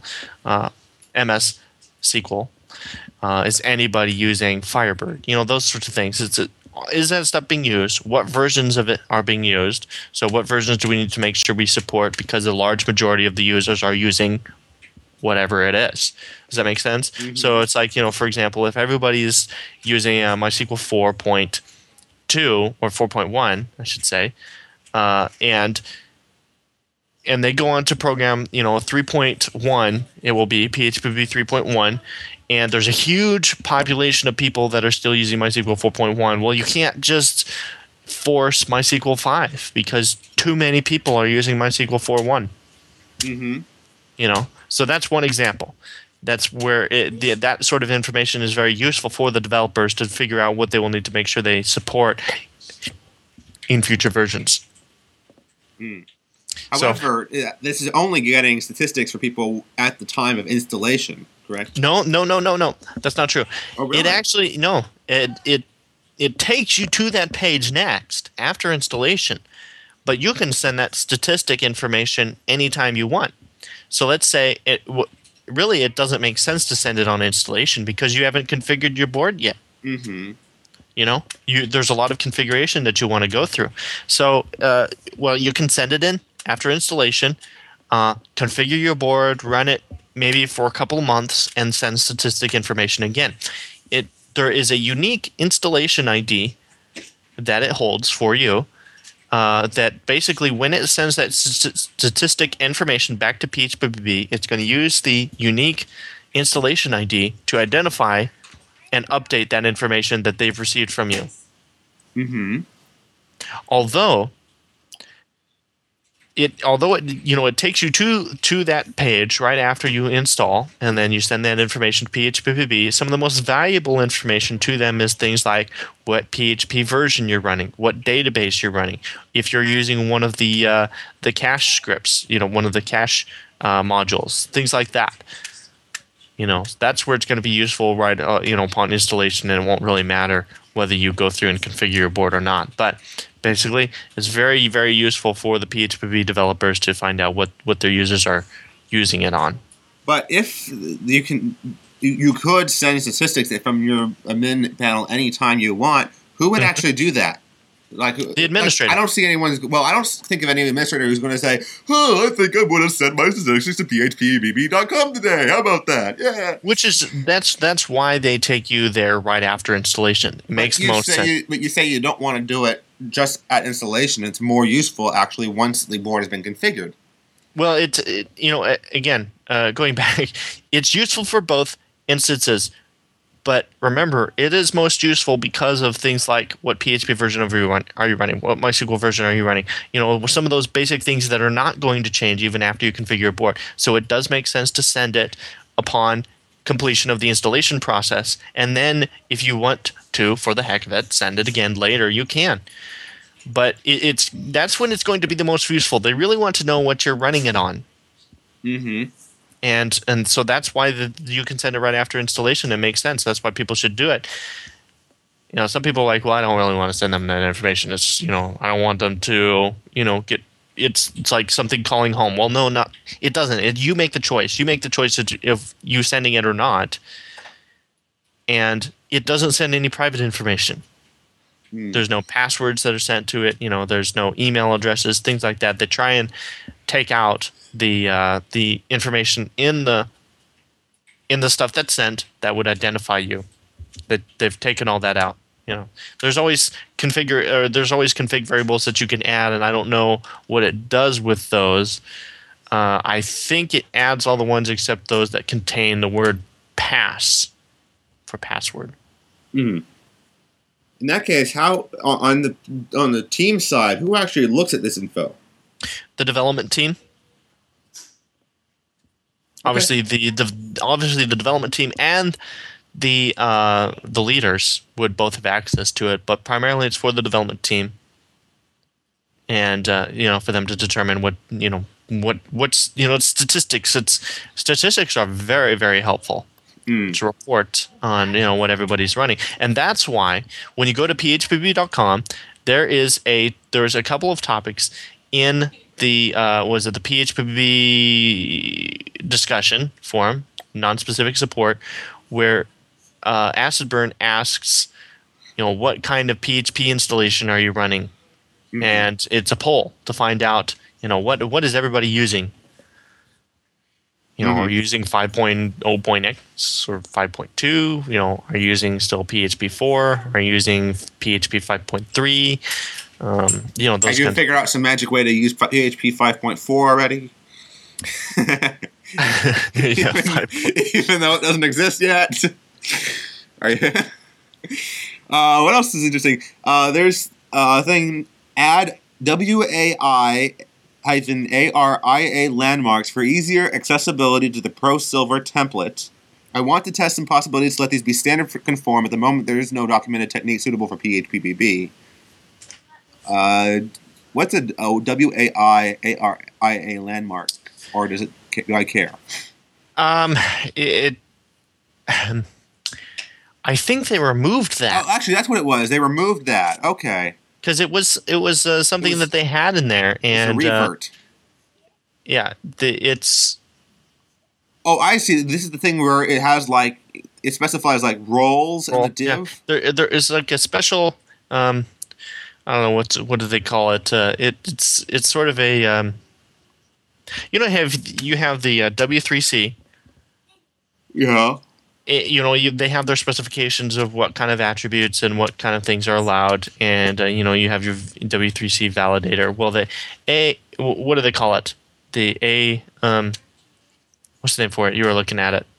MS SQL? Is anybody using Firebird? Those sorts of things. Is that stuff being used? What versions of it are being used? So what versions do we need to make sure we support, because the large majority of the users are using whatever it is. Does that make sense? Mm-hmm. So it's like, for example, if everybody's using MySQL 4.2 or 4.1, I should say, and they go on to program, 3.1, it will be PHP 3.1, and there's a huge population of people that are still using MySQL 4.1. Well, you can't just force MySQL 5 because too many people are using MySQL 4.1. Mm-hmm. So that's one example. That's where that sort of information is very useful for the developers to figure out what they will need to make sure they support in future versions. Mm. However, this is only getting statistics for people at the time of installation, correct? No. That's not true. Oh, really? It actually, no. It takes you to that page next after installation, but you can send that statistic information anytime you want. So let's say really it doesn't make sense to send it on installation because you haven't configured your board yet. Mm-hmm. There's a lot of configuration that you want to go through. So, you can send it in after installation, configure your board, run it maybe for a couple of months, and send statistic information again. There is a unique installation ID that it holds for you that basically when it sends that statistic information back to PHPBB, it's going to use the unique installation ID to identify and update that information that they've received from you. Mm-hmm. Although it takes you to that page right after you install, and then you send that information to PHPBB. Some of the most valuable information to them is things like what PHP version you're running, what database you're running, if you're using one of the cache scripts, one of the cache modules, things like that. That's where it's going to be useful, right? Upon installation, and it won't really matter whether you go through and configure your board or not. But basically, it's very, very useful for the PHP developers to find out what their users are using it on. But if you could send statistics from your admin panel anytime you want. Who would actually do that? Like the administrator. I don't see anyone. Well, I don't think of any administrator who's going to say, "Oh, I think I would have sent my statistics to phpbb.com today. How about that?" Yeah. That's why they take you there right after installation. It makes most sense. But you say you don't want to do it just at installation. It's more useful actually once the board has been configured. Well, again, going back, it's useful for both instances. But remember, it is most useful because of things like what PHP version are you running? What MySQL version are you running? Some of those basic things that are not going to change even after you configure your board. So it does make sense to send it upon completion of the installation process. And then if you want to, for the heck of it, send it again later, you can. But that's when it's going to be the most useful. They really want to know what you're running it on. Mm-hmm. And so that's why you can send it right after installation. It makes sense. That's why people should do it. Some people are like, well, I don't really want to send them that information. It's, I don't want them to, get. It's like something calling home. Well, no, not. It doesn't. You make the choice. You make the choice if you sending it or not. And it doesn't send any private information. There's no passwords that are sent to it. There's no email addresses, things like that. They try and take out the information in the stuff that's sent that would identify you. That they've taken all that out. There's always config variables that you can add, and I don't know what it does with those. I think it adds all the ones except those that contain the word pass for password. Mm. In that case, how on the team side, who actually looks at this info? The development team. Okay. Obviously, the development team and the leaders would both have access to it, but primarily it's for the development team, and for them to determine what's statistics. Statistics are very, very helpful. To report on what everybody's running, and that's why when you go to phpbb.com, there's a couple of topics in the the PHPB discussion forum, non-specific support, where AcidBurn asks, what kind of PHP installation are you running, and it's a poll to find out what is everybody using. Are you using 5.0.x or 5.2? Are you using still PHP 4? Are you using PHP 5.3? Have you figured out some magic way to use PHP 5.4 already? Even though it doesn't exist yet. Are you? What else is interesting? There's a thing, add WAI-ARIA landmarks for easier accessibility to the Pro Silver template. I want to test some possibilities to let these be standard conform. At the moment, there is no documented technique suitable for PHPBB. What's a WAI-ARIA landmark? Or do I care? I think they removed that. Oh, actually, that's what it was. They removed that. Okay. Because it was something that they had in there, and it's a revert. It's Oh, I see. This is the thing where it has like it specifies like roles in the div. Yeah. There is like a special. I don't know what do they call it. It's sort of a. You have the W3C. Yeah. They have their specifications of what kind of attributes and what kind of things are allowed, and you have your W3C validator. Well, what do they call it? What's the name for it? You were looking at it.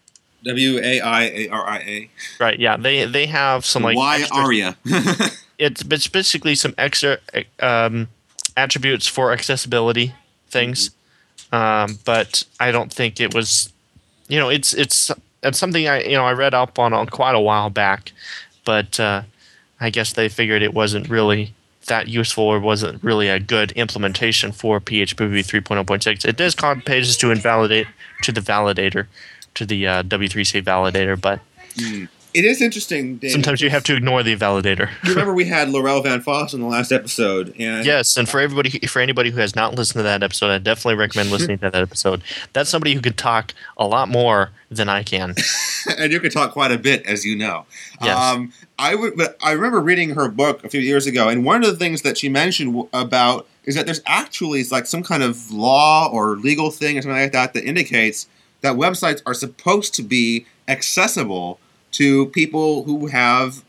WAIARIA. Right. Yeah. They have some like Why Aria? It's basically some extra attributes for accessibility things, but I don't think it was. It's something I read up on quite a while back, but I guess they figured it wasn't really that useful or wasn't really a good implementation for PHP 3.0.6. It does cause pages to invalidate to the validator, to the W3C validator, but it is interesting, David. Sometimes you have to ignore the validator. You remember we had Laurel Van Foss in the last episode, and yes, and for anybody who has not listened to that episode, I definitely recommend listening to that episode. That's somebody who could talk a lot more than I can, and you could talk quite a bit, as you know. Yes. But I remember reading her book a few years ago, and one of the things that she mentioned about is that there's actually like some kind of law or legal thing or something like that that indicates that websites are supposed to be accessible to people who have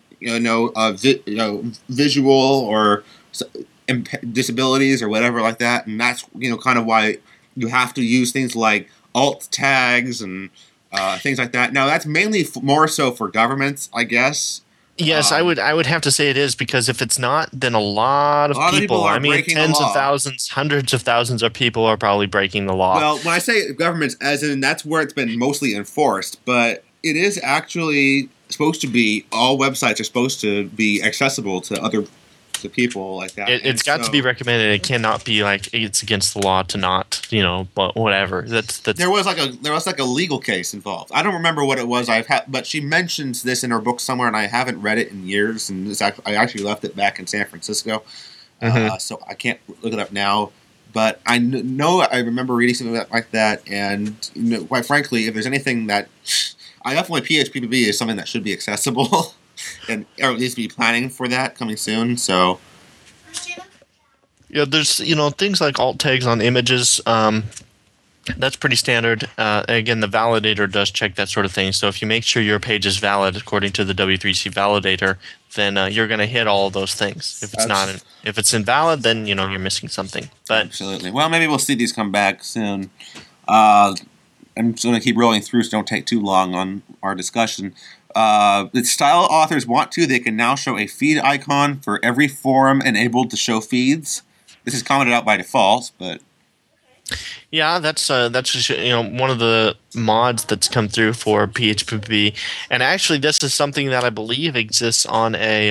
visual or disabilities or whatever like that, and that's kind of why you have to use things like alt tags and things like that. Now that's mainly more so for governments, I guess. Yes, I would have to say it is, because if it's not, then a lot of people are I mean, tens of thousands, hundreds of thousands of people are probably breaking the law. Well, when I say governments, as in that's where it's been mostly enforced, but it is actually supposed to be, all websites are supposed to be accessible to people like that. It's got to be recommended. It cannot be like it's against the law to not, but whatever. That's there was like a legal case involved. I don't remember what it was. But she mentions this in her book somewhere, and I haven't read it in years. And I actually left it back in San Francisco, so I can't look it up now. But I know I remember reading something like that, and quite frankly, if there's anything that I definitely PHPBB is something that should be accessible. And or at least be planning for that coming soon. So, yeah, there's things like alt tags on images. That's pretty standard. Again, the validator does check that sort of thing. So if you make sure your page is valid according to the W3C validator, then you're going to hit all of those things. If it's invalid, then you're missing something. But absolutely. Well, maybe we'll see these come back soon. I'm just going to keep rolling through, so don't take too long on our discussion. If style authors want to, they can now show a feed icon for every forum enabled to show feeds. This is commented out by default, but yeah, that's just, one of the mods that's come through for PHP. And actually, this is something that I believe exists on a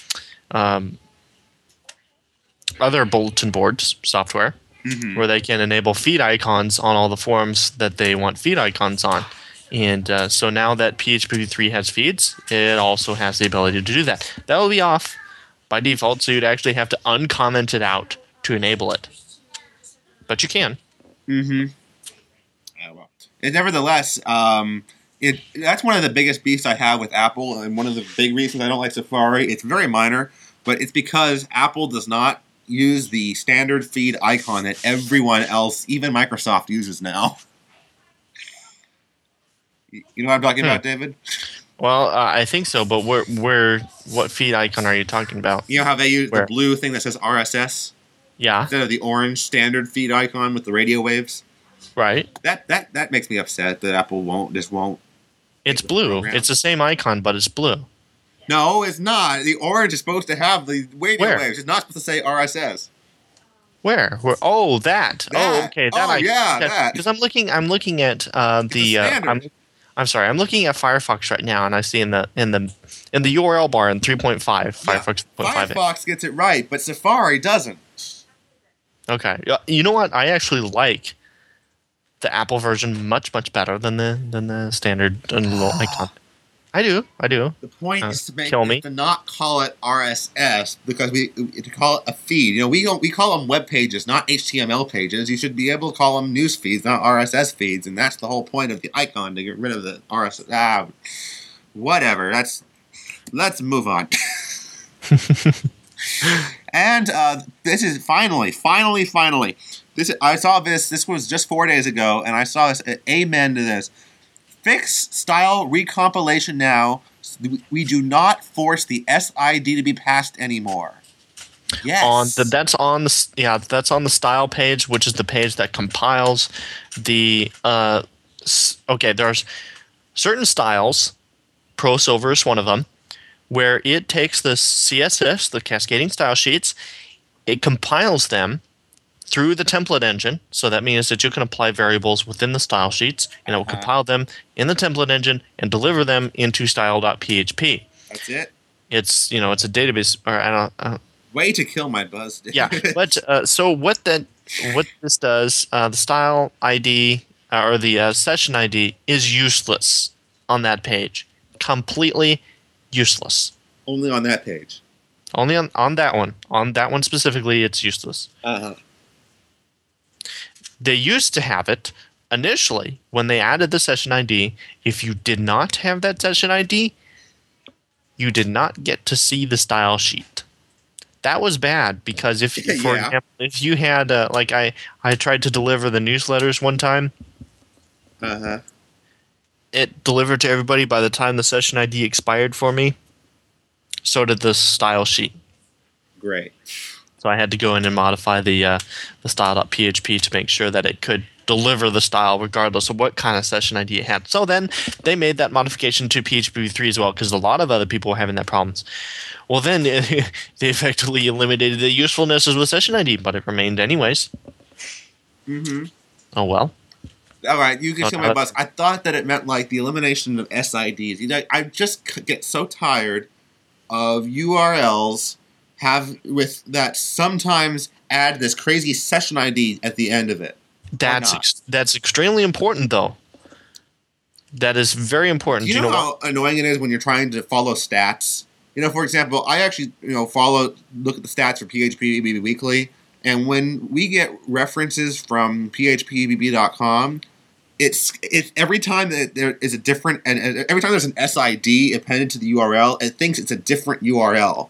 other bulletin boards software, where they can enable feed icons on all the forums that they want feed icons on. And so now that PHP 3 has feeds, it also has the ability to do that. That will be off by default, so you'd actually have to uncomment it out to enable it. But you can. Nevertheless, that's one of the biggest beefs I have with Apple, and one of the big reasons I don't like Safari. It's very minor, but it's because Apple does not use the standard feed icon that everyone else, even Microsoft, uses now. You know what I'm talking about, David? Well, I think so, but what feed icon are you talking about? You know how they use the blue thing that says RSS? Yeah. Instead of the orange standard feed icon with the radio waves? Right. That makes me upset that Apple won't. It's blue. It's the same icon, but it's blue. No, it's not. The orange is supposed to have the radio waves. It's not supposed to say RSS. Where? Oh, that. Oh, okay. That icon. Yeah, that. Because I'm looking at I'm sorry. I'm looking at Firefox right now, and I see in the URL bar in 3.5, Firefox 3.5. Firefox gets it right, but Safari doesn't. Okay. You know what? I actually like the Apple version much better than the standard little icon. I do. The point is kill me. to not call it RSS because to call it a feed. We call them web pages, not HTML pages. You should be able to call them news feeds, not RSS feeds, and that's the whole point of the icon, to get rid of the RSS. Whatever. Let's move on. And this is finally. I saw this. This was just 4 days ago, and I saw this. Amen to this. Fix style recompilation now. We do not force the SID to be passed anymore. Yes. That's on the style page, which is the page that compiles the. Okay, there's certain styles. ProSilver is one of them, where it takes the CSS, the cascading style sheets, it compiles them through the template engine. So that means that you can apply variables within the style sheets, and it will compile them in the template engine and deliver them into style.php. That's it. It's it's a database. Or I don't. Way to kill my buzz. Yeah, but so what this does, the style ID or the session ID is useless on that page. Completely useless. Only on that page. Only on that one. On that one specifically, it's useless. They used to have it initially when they added the session ID. If you did not have that session ID, you did not get to see the style sheet. That was bad because for example, if you had like I tried to deliver the newsletters one time. It delivered to everybody by the time the session ID expired for me. So did the style sheet. Great. So I had to go in and modify the style.php to make sure that it could deliver the style regardless of what kind of session ID it had. So then they made that modification to PHP 3 as well, because a lot of other people were having that problems. Well, then they effectively eliminated the usefulness of the session ID, but it remained anyways. Oh well. All right, you can kill my buzz. I thought that it meant like the elimination of SIDs. I just get so tired of URLs that sometimes add this crazy session ID at the end of it. That's extremely important, though. That is very important. Do you know how annoying it is when you're trying to follow stats? For example, I actually look at the stats for PHPBB Weekly, and when we get references from phpbb.com, it's every time that there is a different, and every time there's an SID appended to the URL, it thinks it's a different URL.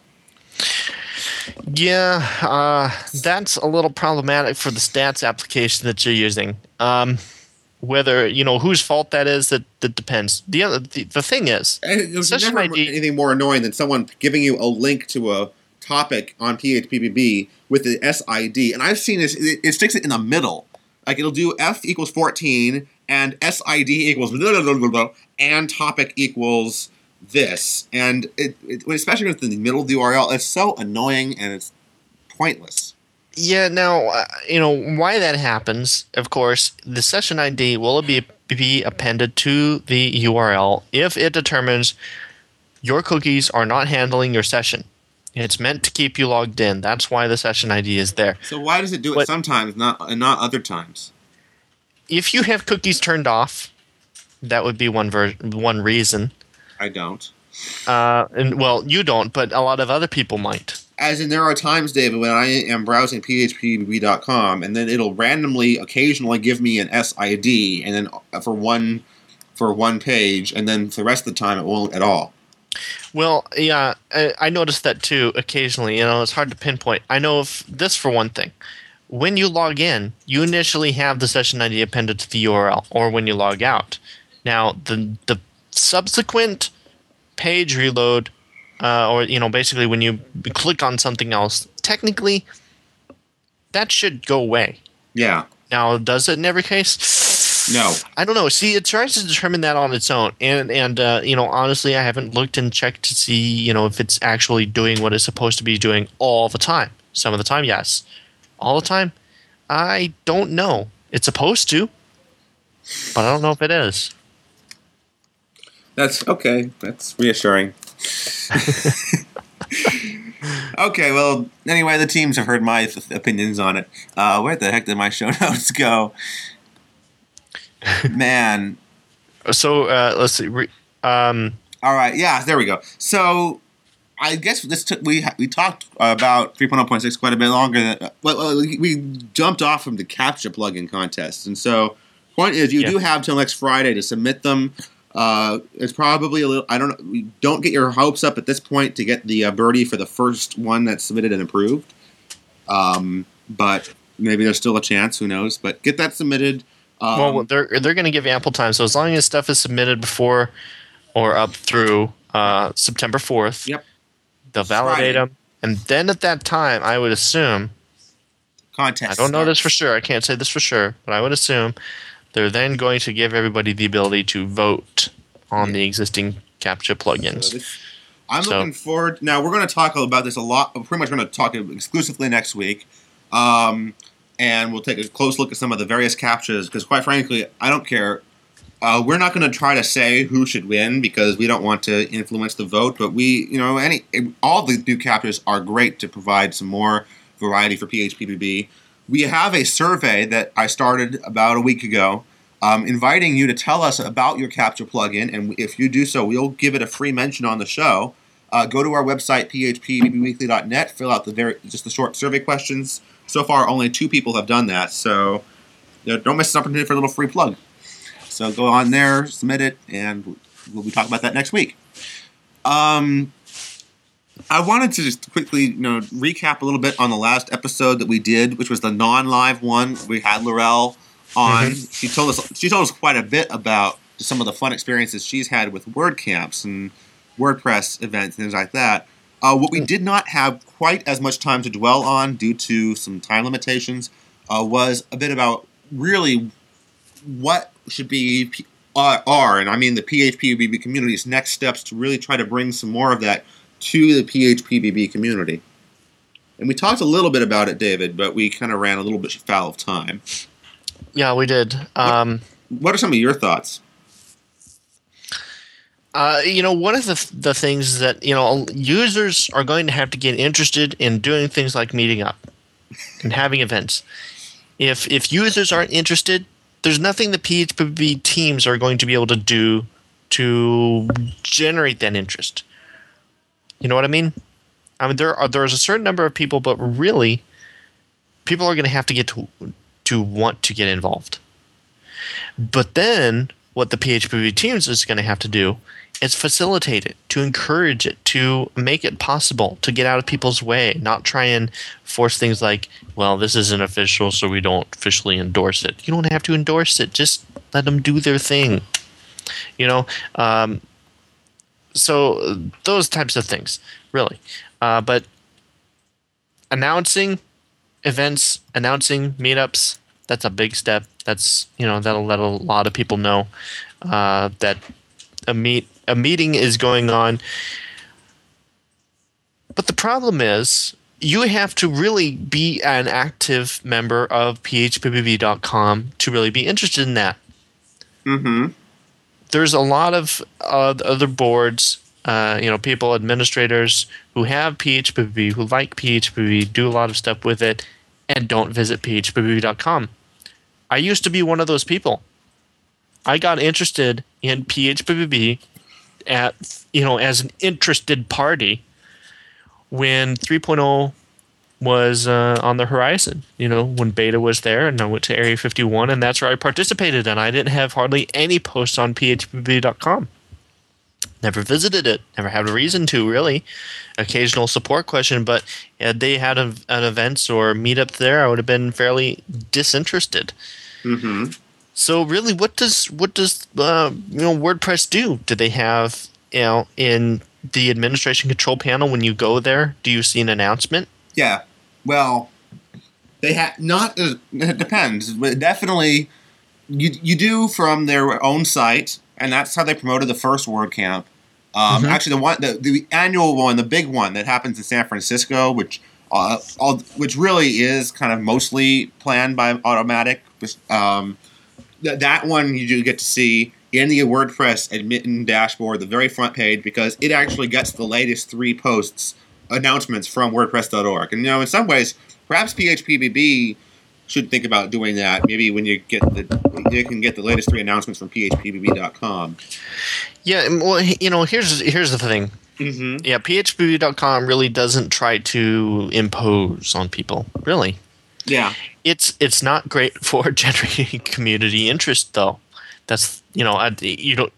Yeah, that's a little problematic for the stats application that you're using. Whether whose fault that is, that depends. The thing is, there's never anything more annoying than someone giving you a link to a topic on PHPBB with the SID, and I've seen this. It sticks it in the middle. Like it'll do F equals 14 and SID equals blah, blah, blah, blah, blah, and topic equals this, and especially with the middle of the URL, it's so annoying and it's pointless. Yeah, now why that happens. Of course, the session ID will be appended to the URL if it determines your cookies are not handling your session. It's meant to keep you logged in. That's why the session ID is there. So why does it do it sometimes, not other times? If you have cookies turned off, that would be one reason. I don't. You don't, but a lot of other people might. As in, there are times, David, when I am browsing phpbb.com, and then it'll randomly, occasionally give me an SID, and then for one page, and then for the rest of the time, it won't at all. Well, yeah, I noticed that too occasionally. It's hard to pinpoint. I know of this for one thing. When you log in, you initially have the session ID appended to the URL, or when you log out. Now, the subsequent page reload, or basically when you click on something else, technically, that should go away. Yeah. Now, does it in every case? No. I don't know. See, it tries to determine that on its own, and honestly, I haven't looked and checked to see if it's actually doing what it's supposed to be doing all the time. Some of the time, yes. All the time, I don't know. It's supposed to, but I don't know if it is. That's okay. That's reassuring. Okay, well, anyway, the teams have heard my opinions on it. Where the heck did my show notes go? Man. So, let's see. All right. Yeah, there we go. So I guess we talked about 3.0.6 quite a bit longer. We jumped off from the CAPTCHA plugin contest, and so point is you do have till next Friday to submit them. It's probably a little. I don't know. Don't get your hopes up at this point to get the birdie for the first one that's submitted and approved. But maybe there's still a chance. Who knows? But get that submitted. Well, they're going to give you ample time. So as long as stuff is submitted before or up through September 4th, yep, they'll validate them, and then at that time, I would assume. Contest. I don't know this for sure. I can't say this for sure, but I would assume they're then going to give everybody the ability to vote on the existing CAPTCHA plugins. I'm looking forward. Now, we're going to talk about this a lot. We're pretty much going to talk exclusively next week. And we'll take a close look at some of the various CAPTCHAs, because quite frankly, I don't care. We're not going to try to say who should win because we don't want to influence the vote, but all the new CAPTCHAs are great to provide some more variety for PHPBB. We have a survey that I started about a week ago, inviting you to tell us about your CAPTCHA plugin, and if you do so, we'll give it a free mention on the show. Go to our website, phpbbweekly.net, fill out just the short survey questions. So far, only 2 people have done that, so don't miss an opportunity for a little free plug. So go on there, submit it, and we'll be talking about that next week. I wanted to just quickly, recap a little bit on the last episode that we did, which was the non-live one. We had Laurel on. Mm-hmm. She told us quite a bit about some of the fun experiences she's had with WordCamps and WordPress events and things like that. What we did not have quite as much time to dwell on due to some time limitations was a bit about really what should be and I mean the PHPBB community's next steps to really try to bring some more of that to the PHPBB community. And we talked a little bit about it, David, but we kind of ran a little bit foul of time. Yeah, we did. What are some of your thoughts? One of the things that, users are going to have to get interested in doing things like meeting up and having events. If users aren't interested, there's nothing the PHPBB teams are going to be able to do to generate that interest. You know what I mean? There's a certain number of people, but really, people are going to have to get to want to get involved. But then, what the PHPBB teams is going to have to do is facilitate it, to encourage it, to make it possible, to get out of people's way, not try and force things like, well, this isn't official, so we don't officially endorse it. You don't have to endorse it. Just let them do their thing. So those types of things, really. But announcing events, announcing meetups, that's a big step. That's, that'll let a lot of people know that a meeting is going on. But the problem is you have to really be an active member of phpbb.com to really be interested in that. Mm-hmm. There's a lot of other boards, people, administrators who have PHPBB, who like PHPBB, do a lot of stuff with it, and don't visit phpbb.com. I used to be one of those people. I got interested in PHPBB as an interested party when 3.0 was on the horizon, when beta was there, and I went to Area 51, and that's where I participated, and I didn't have hardly any posts on phpbb.com. Never visited it, never had a reason to, really. Occasional support question, but had they had an events or meetup there, I would have been fairly disinterested. Mm-hmm. So really, what does WordPress do? Do they have, in the administration control panel when you go there, do you see an announcement? Yeah. Well, they have not. It depends. But definitely, you do from their own site, and that's how they promoted the first WordCamp. Actually, the annual one, the big one that happens in San Francisco, which really is kind of mostly planned by Automattic. That one you do get to see in the WordPress admin dashboard, the very front page, because it actually gets the latest 3 announcements from WordPress.org. And in some ways, perhaps PHPBB should think about doing that. Maybe when you can get the latest 3 announcements from phpbb.com. Yeah, well, here's the thing. Mm-hmm. Yeah, phpbb.com really doesn't try to impose on people, really. Yeah. It's not great for generating community interest, though. That's you don't.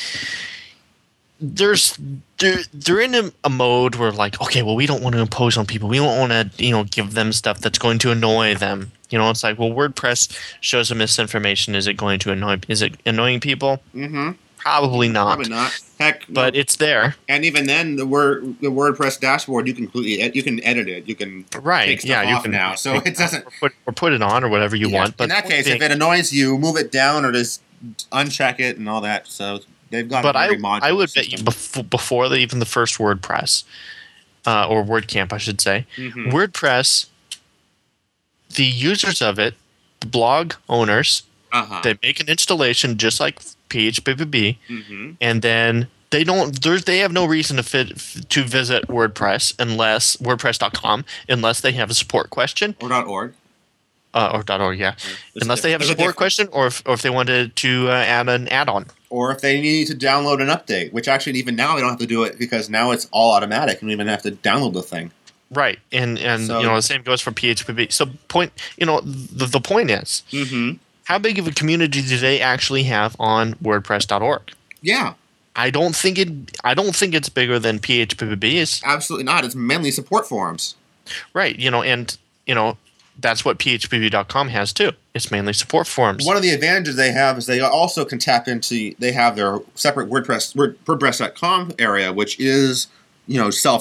They're in a mode where, like, okay, well, we don't want to impose on people. We don't want to give them stuff that's going to annoy them. It's like, well, WordPress shows them misinformation. Is it going to annoy? Is it annoying people? Mm-hmm. Probably not. Probably not. Heck, but no. It's there. And even then, the WordPress dashboard, you can edit it. You can take stuff off now, so it doesn't or put it on or whatever you want. But in that case, if it annoys you, move it down or just uncheck it and all that. So they've got. But I would bet you before even the first WordPress or WordCamp, I should say, WordPress, the users of it, the blog owners, they make an installation just like PHPBB, and then they have no reason to visit WordPress.com unless they have a support question or .org. .org, yeah. Unless they have a support question, or if they wanted to add an add-on, or if they need to download an update. Which actually, even now, we don't have to do it because now it's all automatic, and we don't even have to download the thing. Right, and so, the same goes for PHPB. So the point is, how big of a community do they actually have on WordPress.org? Yeah. I don't think it's bigger than PHPBB is. Absolutely not. It's mainly support forums. Right. That's what phpbb.com has too. It's mainly support forums. One of the advantages they have is they also can tap into. They have their separate WordPress.com area, which is they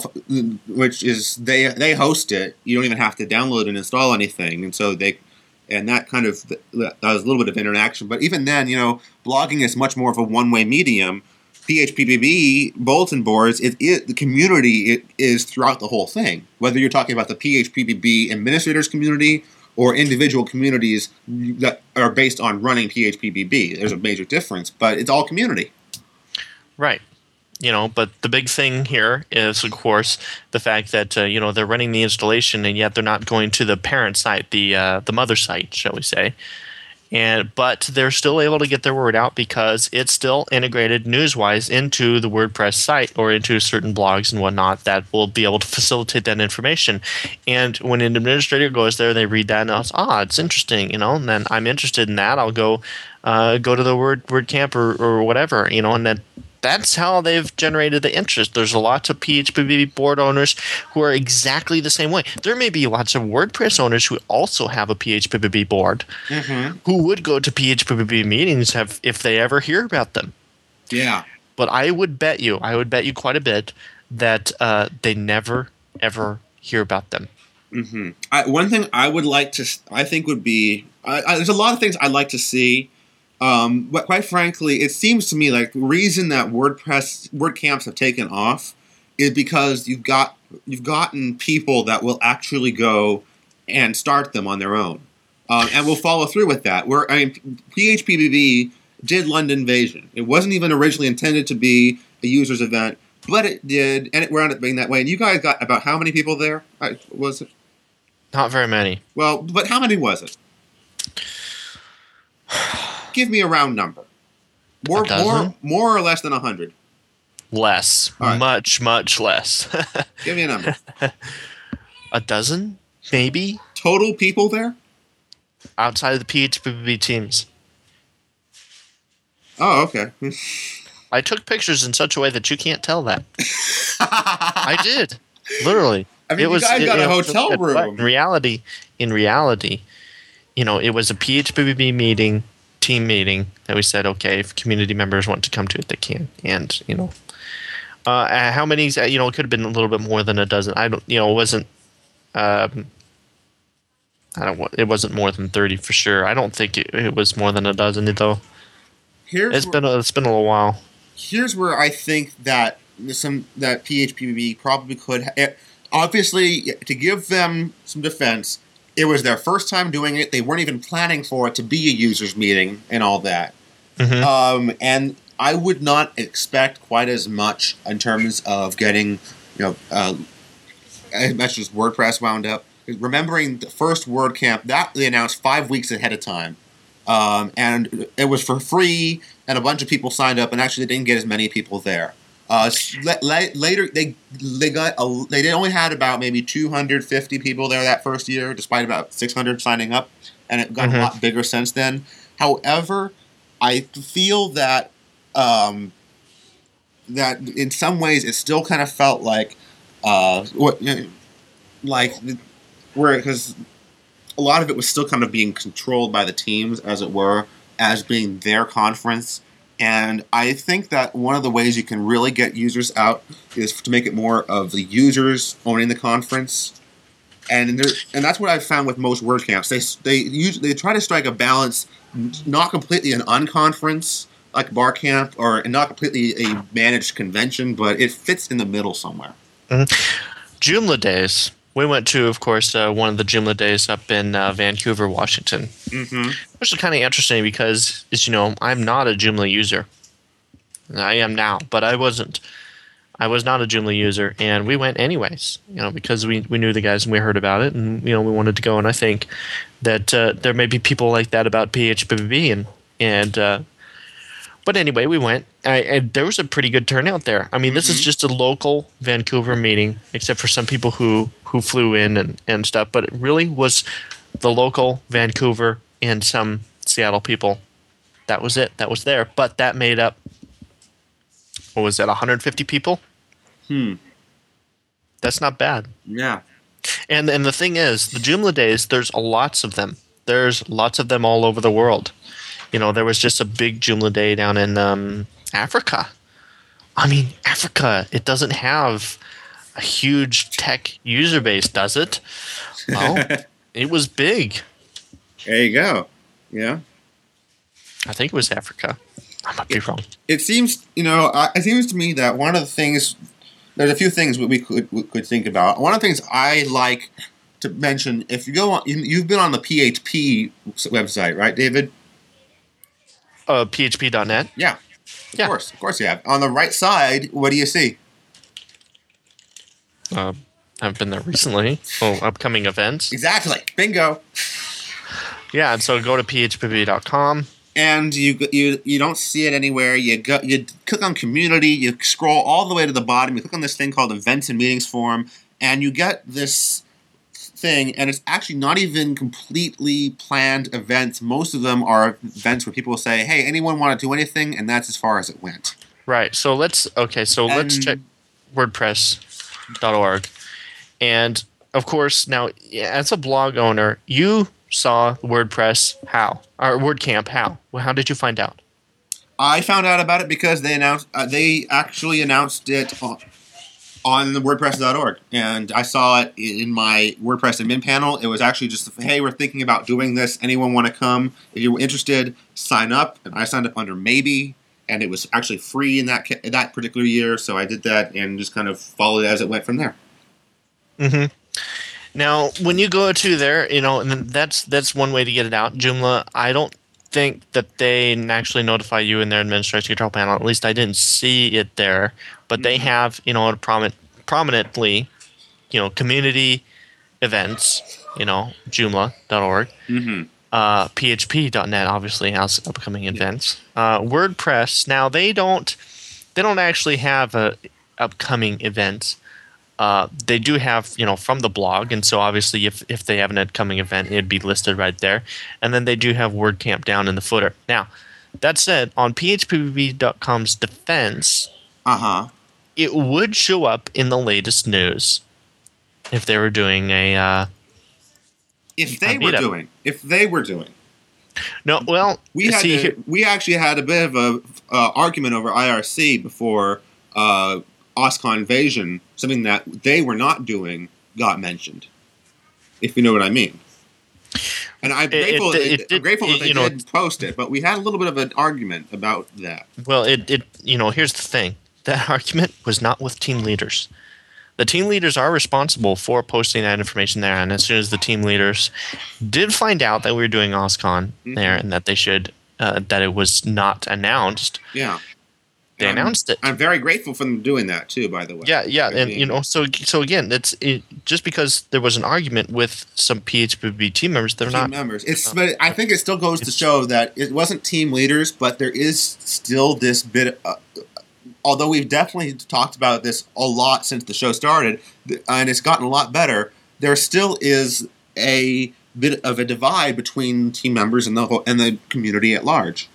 host it. You don't even have to download and install anything, and so that kind of that was a little bit of interaction. But even then, blogging is much more of a one-way medium. PHPBB bulletin boards, the community is throughout the whole thing. Whether you're talking about the PHPBB administrators community or individual communities that are based on running PHPBB, there's a major difference, but it's all community. Right. But the big thing here is, of course, the fact that they're running the installation and yet they're not going to the parent site, the mother site, shall we say. But they're still able to get their word out because it's still integrated news-wise into the WordPress site or into certain blogs and whatnot that will be able to facilitate that information. And when an administrator goes there, they read that and it's interesting, and then I'm interested in that. I'll go to the WordCamp or whatever, and that's how they've generated the interest. There's lots of PHPBB board owners who are exactly the same way. There may be lots of WordPress owners who also have a PHPBB board who would go to PHPBB meetings if they ever hear about them. Yeah. But I would bet you quite a bit that they never, ever hear about them. One thing I would like to – I think would be there's a lot of things I'd like to see. But quite frankly, it seems to me like the reason that WordCamps have taken off is because you've gotten people that will actually go and start them on their own, and will follow through with that. PHPBB did London Invasion. It wasn't even originally intended to be a users event, but it did, and it wound up being that way. And you guys got about how many people there? Was it? Not very many. Well, but how many was it? Give me a round number. More or less than 100? Less. Right. Much, much less. Give me a number. A dozen? Maybe? Total people there? Outside of the PHPBB teams. Oh, okay. I took pictures in such a way that you can't tell that. I did. Literally. I mean, you guys got a hotel room. In reality, it was a PHPBB meeting, team meeting, that we said, okay, if community members want to come to it, they can. And, how many, it could have been a little bit more than a dozen. It wasn't, it wasn't more than 30 for sure. I don't think it was more than a dozen, though. It's been a little while. Here's where I think that that PHPBB probably could, obviously, to give them some defense, it was their first time doing it. They weren't even planning for it to be a users meeting and all that. And I would not expect quite as much in terms of getting, as much as WordPress wound up. remembering the first WordCamp that they announced 5 weeks ahead of time, and it was for free, and a bunch of people signed up, and actually they didn't get as many people there. Later, they only had about maybe 250 people there that first year, despite about 600 signing up, and it got a lot bigger since then. However, I feel that that in some ways it still kind of felt like because a lot of it was still kind of being controlled by the teams, as it were, as being their conference. And I think that one of the ways you can really get users out is to make it more of the users owning the conference. And that's what I've found with most WordCamps. They try to strike a balance, not completely an unconference like BarCamp, or not completely a managed convention, but it fits in the middle somewhere. Joomla Days. We went to, of course, one of the Joomla Days up in Vancouver, Washington. Which is kind of interesting because, as you know, I'm not a Joomla user. I am now, but I wasn't. I was not a Joomla user, and we went anyways, because we knew the guys and we heard about it, and we wanted to go. And I think that there may be people like that about PHPBB, but anyway, we went. And there was a pretty good turnout there. I mean, this is just a local Vancouver meeting, except for some people who flew in and stuff. But it really was the local Vancouver and some Seattle people. That was it. That was there. But that made up, what was that, 150 people? That's not bad. Yeah. And the thing is, the Joomla Days, there's lots of them. There's lots of them all over the world. There was just a big Joomla Day down in Africa. I mean, Africa, it doesn't have a huge tech user base, does it? Well, it was big. There you go. Yeah. I think it was Africa. I might be wrong. It seems to me that one of the things, there's a few things we could think about. One of the things I like to mention, if you go on, you've been on the PHP website, right, David? PHP.net? Yeah. Of course you have. On the right side, what do you see? I've been there recently. Upcoming events. Exactly. Bingo. Yeah, and so go to phpb.com. And you don't see it anywhere. You click on community, you scroll all the way to the bottom, you click on this thing called events and meetings forum, and you get this thing, and it's actually not even completely planned events. Most of them are events where people will say, hey, anyone want to do anything? And that's as far as it went. Right. So let's check WordPress.org. And of course, now as a blog owner, you saw WordPress how? Or WordCamp how? Well, how did you find out? I found out about it because they actually announced it on the WordPress.org, and I saw it in my WordPress admin panel. It was actually just, hey, we're thinking about doing this. Anyone want to come? If you're interested, sign up. And I signed up under Maybe, and it was actually free in that particular year. So I did that and just kind of followed it as it went from there. Now, when you go to there, and that's one way to get it out. Joomla, I don't think that they actually notify you in their administration control panel. At least I didn't see it there. But they have, prominently, community events, Joomla.org. PHP.net obviously has upcoming events. WordPress, now they don't actually have upcoming events. They do have, from the blog, and so obviously if they have an upcoming event, it'd be listed right there. And then they do have WordCamp down in the footer. Now, that said, on phpbb.com's defense, it would show up in the latest news if they were doing a if they were doing. No, well, we actually had a bit of a argument over IRC before OSCON Invasion. Something that they were not doing got mentioned, if you know what I mean. And I'm grateful that they did post it, but we had a little bit of an argument about that. Well, here's the thing. That argument was not with team leaders. The team leaders are responsible for posting that information there, and as soon as the team leaders did find out that we were doing OSCON there and that they should that it was not announced, They announced it. I'm very grateful for them doing that too. By the way. Yeah, and so again, just because there was an argument with some PHPBB team members, they're not members. But I think it still goes to show that it wasn't team leaders, but there is still this bit. Although we've definitely talked about this a lot since the show started, and it's gotten a lot better, there still is a bit of a divide between team members and the community at large.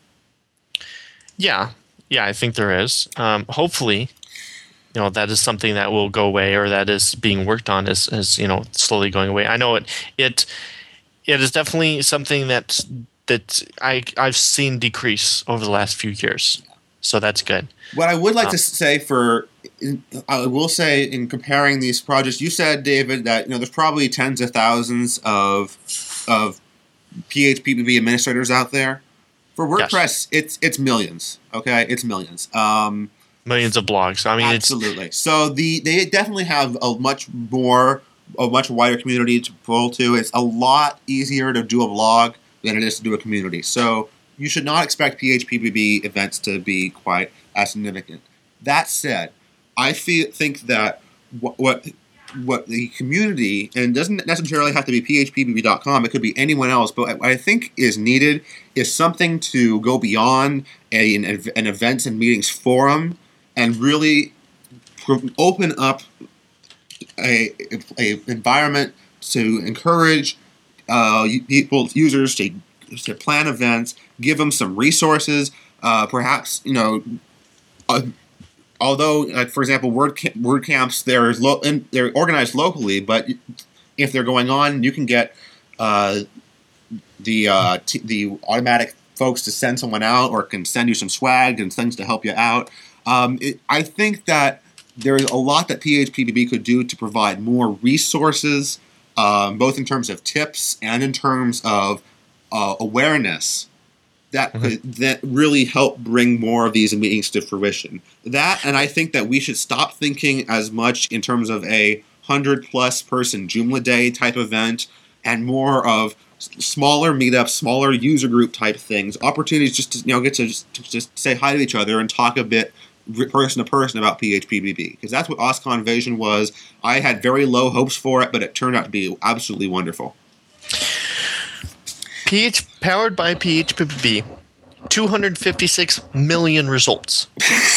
Yeah, I think there is. Hopefully, that is something that will go away, or that is being worked on as slowly going away. I know it is definitely something that I've seen decrease over the last few years. So that's good. What I would like to say I will say in comparing these projects, you said, David, that there's probably tens of thousands of PHPBB administrators out there. For WordPress, yes. It's millions. Okay, it's millions. Millions of blogs. I mean, absolutely. So they definitely have a much wider community to pull to. It's a lot easier to do a blog than it is to do a community. So you should not expect PHPBB events to be quite as significant. That said, I think that what the community, and it doesn't necessarily have to be phpbb.com, it could be anyone else, but what I think is needed is something to go beyond an events and meetings forum and really open up a environment to encourage users to plan events, give them some resources, perhaps, although, for example, WordCamps, they're organized locally, but if they're going on, you can get the automatic folks to send someone out, or can send you some swag and things to help you out. I think that there's a lot that PHPBB could do to provide more resources, both in terms of tips and in terms of awareness that really help bring more of these meetings to fruition. And I think that we should stop thinking as much in terms of a 100+ person Joomla Day type event, and more of smaller meetups, smaller user group type things, opportunities just to get to just say hi to each other and talk a bit person to person about PHPBB, because that's what OSCON Invasion was. I had very low hopes for it, but it turned out to be absolutely wonderful. Powered by PHPBB, 256 million results.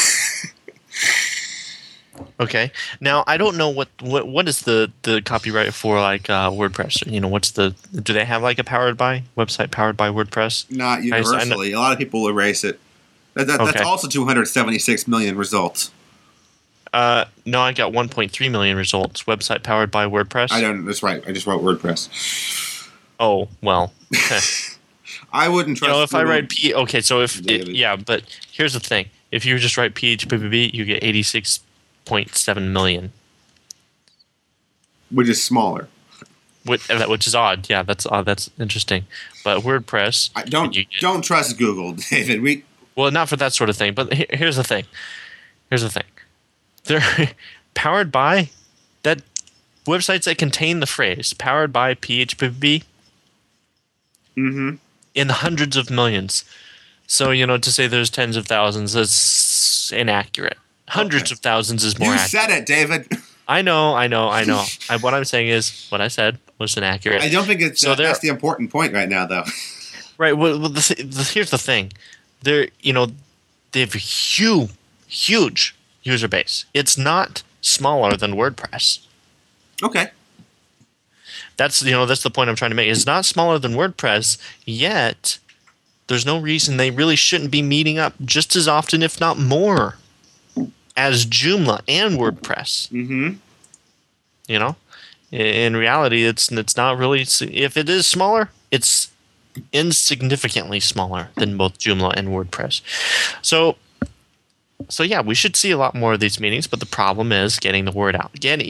Okay. Now I don't know what is the copyright for WordPress. Do they have like a website powered by WordPress? Not universally. A lot of people erase it. That's also 276 million results. No, I got 1.3 million results. Website powered by WordPress. That's right. I just wrote WordPress. Oh, well. I wouldn't trust if I write but here's the thing. If you just write PHPBB, you get 86.7 million. Which is smaller. Which is odd. Yeah, that's odd. That's interesting. But WordPress... Don't trust Google, David. Well, not for that sort of thing. But here's the thing. They're powered by... that websites that contain the phrase powered by PHPBB... Mm-hmm. in hundreds of millions. So, to say there's tens of thousands is inaccurate. Hundreds of thousands is more accurate. You said it, David. I know. What I'm saying is what I said was inaccurate. I don't think that's the important point right now, though. Right. Well, here's the thing. They have a huge user base. It's not smaller than WordPress. Okay. That's the point I'm trying to make. It's not smaller than WordPress, yet there's no reason they really shouldn't be meeting up just as often, if not more, as Joomla and WordPress. Mm-hmm. In reality, it's not really. If it is smaller, it's insignificantly smaller than both Joomla and WordPress. So yeah, we should see a lot more of these meetings, but the problem is getting the word out. Again,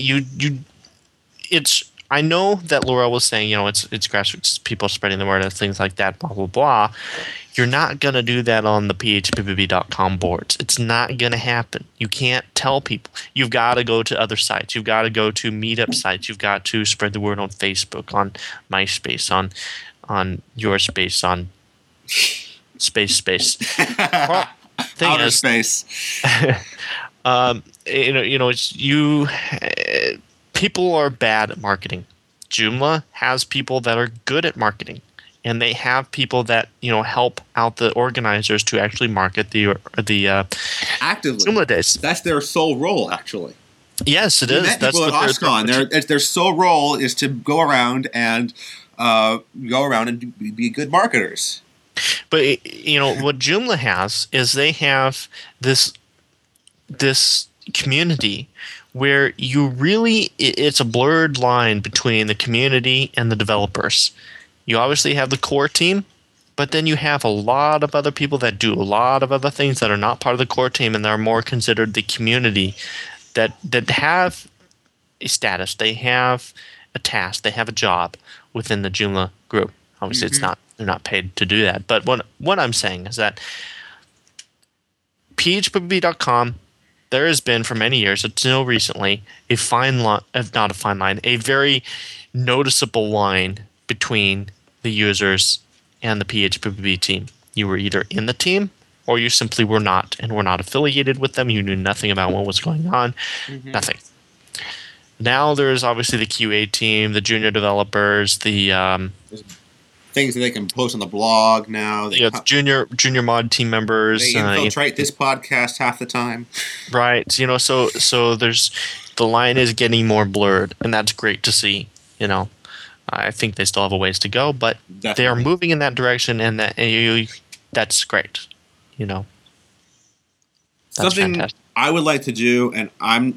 I know that Laura was saying, it's grassroots people spreading the word and things like that, blah, blah, blah. You're not going to do that on the phpbb.com boards. It's not going to happen. You can't tell people. You've got to go to other sites. You've got to go to meetup sites. You've got to spread the word on Facebook, on MySpace, on your space, on space. thing Outer is, space. people are bad at marketing. Joomla has people that are good at marketing, and they have people that help out the organizers to actually market the Actively. Joomla days. That's their sole role, actually. Yes, it is. Met people at OSCON. Their sole role is to go around and be good marketers. But what Joomla has is they have this community where it's a blurred line between the community and the developers. You obviously have the core team, but then you have a lot of other people that do a lot of other things that are not part of the core team and are more considered the community that have a status, they have a task, they have a job within the Joomla group. Obviously, they're not paid to do that. But what I'm saying is that php.com, there has been for many years, until recently, a very noticeable line between the users and the PHP team. You were either in the team or you simply were not, and were not affiliated with them. You knew nothing about what was going on. Nothing. Now there's obviously the QA team, the junior developers, the things that they can post on the blog now. Junior mod team members. They infiltrate this podcast half the time. Right. So there's the line is getting more blurred, and that's great to see. I think they still have a ways to go, but They are moving in that direction, and that's great. That's something fantastic. I would like to do, and I'd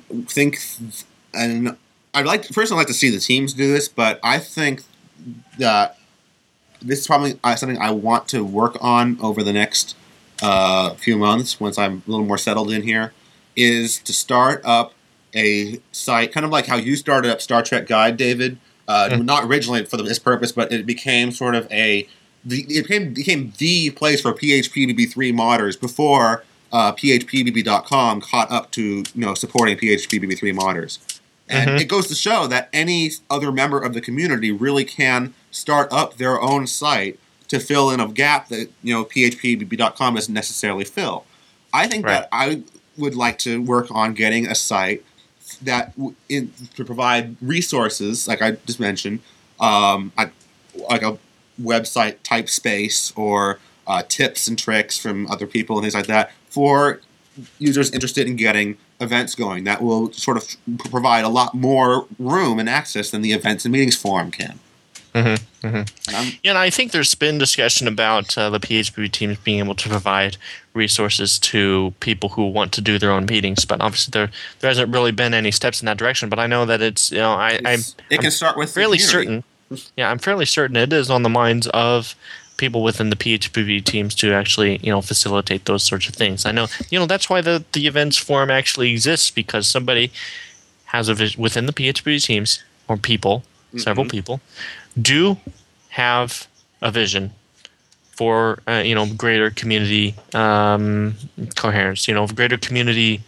like to see the teams do this, but I think that this is probably something I want to work on over the next few months once I'm a little more settled in here, is to start up a site, kind of like how you started up Star Trek Guide, David. Not originally for this purpose, but it became sort of it became the place for PHPBB3 modders before PHPBB.com caught up to supporting PHPBB3 modders. And it goes to show that any other member of the community really can start up their own site to fill in a gap that PHPBB.com doesn't necessarily fill. I think that I would like to work on getting a site that to provide resources, like I just mentioned, like a website type space or tips and tricks from other people and things like that for users interested in getting events going. That will sort of provide a lot more room and access than the events and meetings forum can. And I think there's been discussion about the PHP teams being able to provide resources to people who want to do their own meetings, but obviously there hasn't really been any steps in that direction. But I know that it can start with fairly certain. Yeah, I'm fairly certain it is on the minds of people within the PHP teams to actually facilitate those sorts of things. I know that's why the events forum actually exists, because somebody has a vision within the PHP teams, or people, several people do have a vision for greater community coherence, greater community.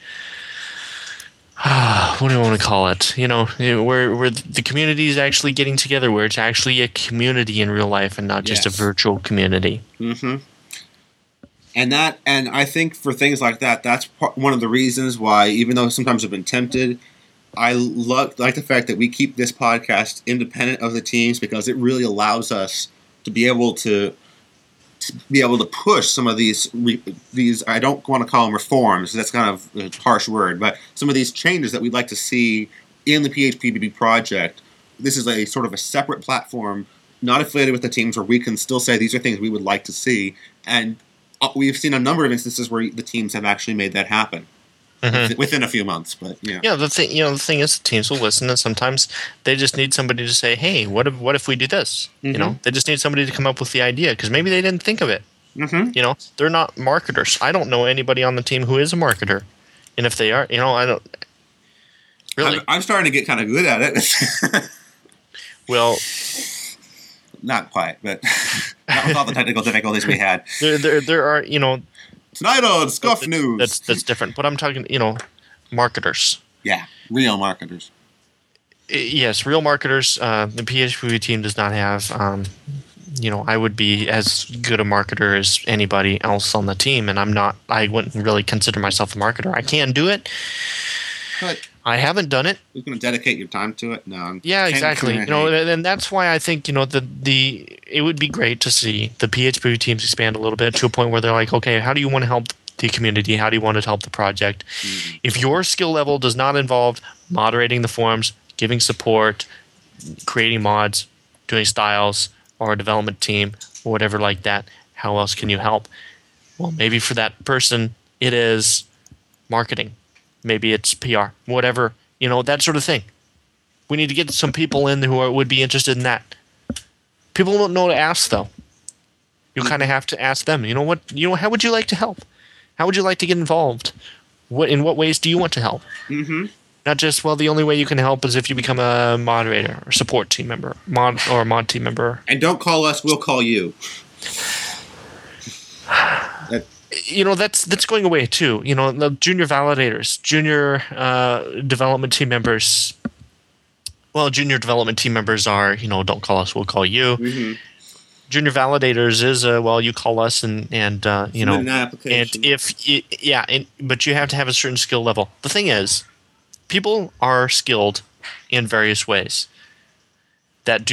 What do you want to call it? Where the community is actually getting together, where it's actually a community in real life and not just a virtual community. And I think for things like that, that's one of the reasons why, even though sometimes I've been tempted, I like the fact that we keep this podcast independent of the teams, because it really allows us to be able to push some of these. I don't want to call them reforms. That's kind of a harsh word, but some of these changes that we'd like to see in the PHPBB project. This is a sort of a separate platform, not affiliated with the teams, where we can still say these are things we would like to see, and we've seen a number of instances where the teams have actually made that happen. Within a few months, but the thing is, the teams will listen, and sometimes they just need somebody to say, "Hey, what if we do this?" They just need somebody to come up with the idea, because maybe they didn't think of it. They're not marketers. I don't know anybody on the team who is a marketer, and if they are, I don't really. I'm starting to get kind of good at it. Well, not quite, but not with all the technical difficulties we had. There are Tonight on Scuff News. That's different. But I'm talking, marketers. Yeah, real marketers. Yes, real marketers. The PHP team does not have I would be as good a marketer as anybody else on the team, and I wouldn't really consider myself a marketer. I can do it. But I haven't done it. you're going to dedicate your time to it? No. Yeah, exactly. And that's why I think, it would be great to see the PHP teams expand a little bit to a point where they're like, okay, how do you want to help the community? How do you want to help the project? Mm-hmm. If your skill level does not involve moderating the forums, giving support, creating mods, doing styles, or a development team, or whatever like that, how else can you help? Well, maybe for that person, it is marketing. Maybe it's PR, whatever, that sort of thing. We need to get some people in who would be interested in that. People don't know to ask, though. You kind of have to ask them. How would you like to help? How would you like to get involved? In what ways do you want to help? Mm-hmm. Not just, the only way you can help is if you become a moderator or support team member, mod team member. And don't call us, we'll call you. That's going away too. The junior validators, junior development team members. Well, junior development team members are, don't call us, we'll call you. Mm-hmm. Junior validators is, you call us and an application. And but you have to have a certain skill level. The thing is, people are skilled in various ways that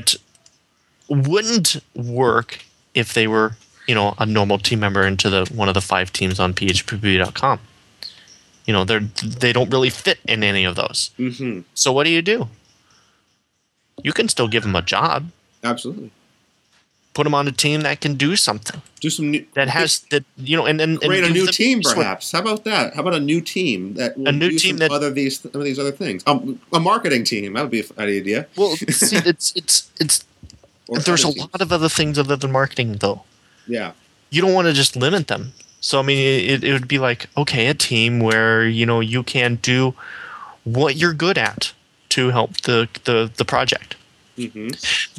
wouldn't work if they were a normal team member into one of the 5 teams on phpbb.com. They don't really fit in any of those. Mm-hmm. So what do? You can still give them a job. Absolutely. Put them on a team that can do something. Do some new that has that and create a new team, perhaps. How about that? How about a new team that will do some of these other things? A marketing team, that would be an idea. Well, see, it's there's a lot of other things other than marketing, though. Yeah. You don't want to just limit them. So, I mean, it would be like, okay, a team where, you can do what you're good at to help the project. Mm-hmm.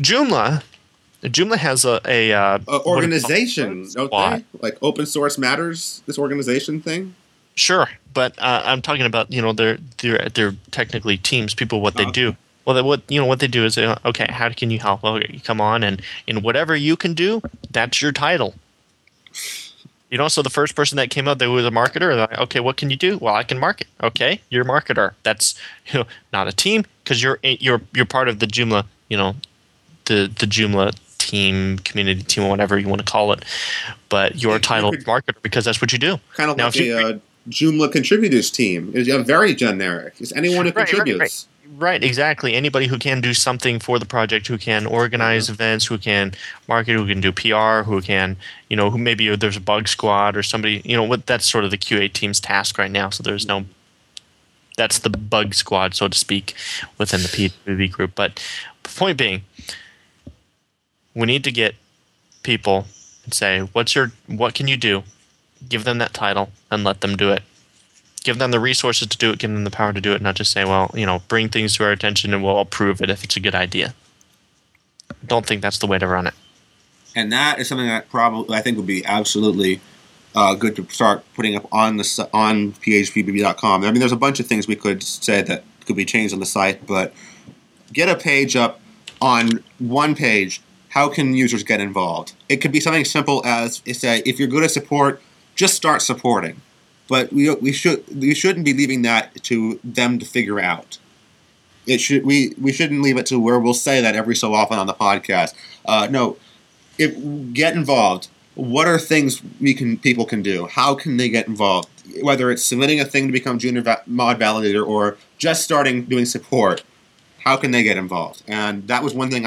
Joomla has a organization, don't they? Like Open Source Matters, this organization thing? Sure, but I'm talking about, they're technically teams, people, what they do. Well, what they do is, okay, how can you help? Okay, you come on, and in whatever you can do, that's your title. So the first person that came out, there was a marketer. Like, okay, what can you do? Well, I can market. Okay, you're a marketer. That's not a team, because you're part of the Joomla, the Joomla team, community team, whatever you want to call it. But your title is marketer because that's what you do. Kind of now, like the Joomla contributors team. It's very generic. It's anyone who contributes. Right, exactly. Anybody who can do something for the project, who can organize events, who can market, who can do PR, who can, who maybe there's a bug squad or somebody, that's sort of the QA team's task right now. So that's the bug squad, so to speak, within the PHP group. But point being, we need to get people and say, what can you do? Give them that title and let them do it. Give them the resources to do it, give them the power to do it, not just say, bring things to our attention and we'll approve it if it's a good idea. Don't think that's the way to run it. And that is something that probably I think would be absolutely good to start putting up on phpbb.com. I mean, there's a bunch of things we could say that could be changed on the site, but get a page up on one page. How can users get involved? It could be something simple as, say, if you're good at support, just start supporting. But we shouldn't be leaving that to them to figure out. We shouldn't leave it to where we'll say that every so often on the podcast. No, get involved. What are things people can do? How can they get involved? Whether it's submitting a thing to become junior mod validator or just starting doing support, how can they get involved? And that was one thing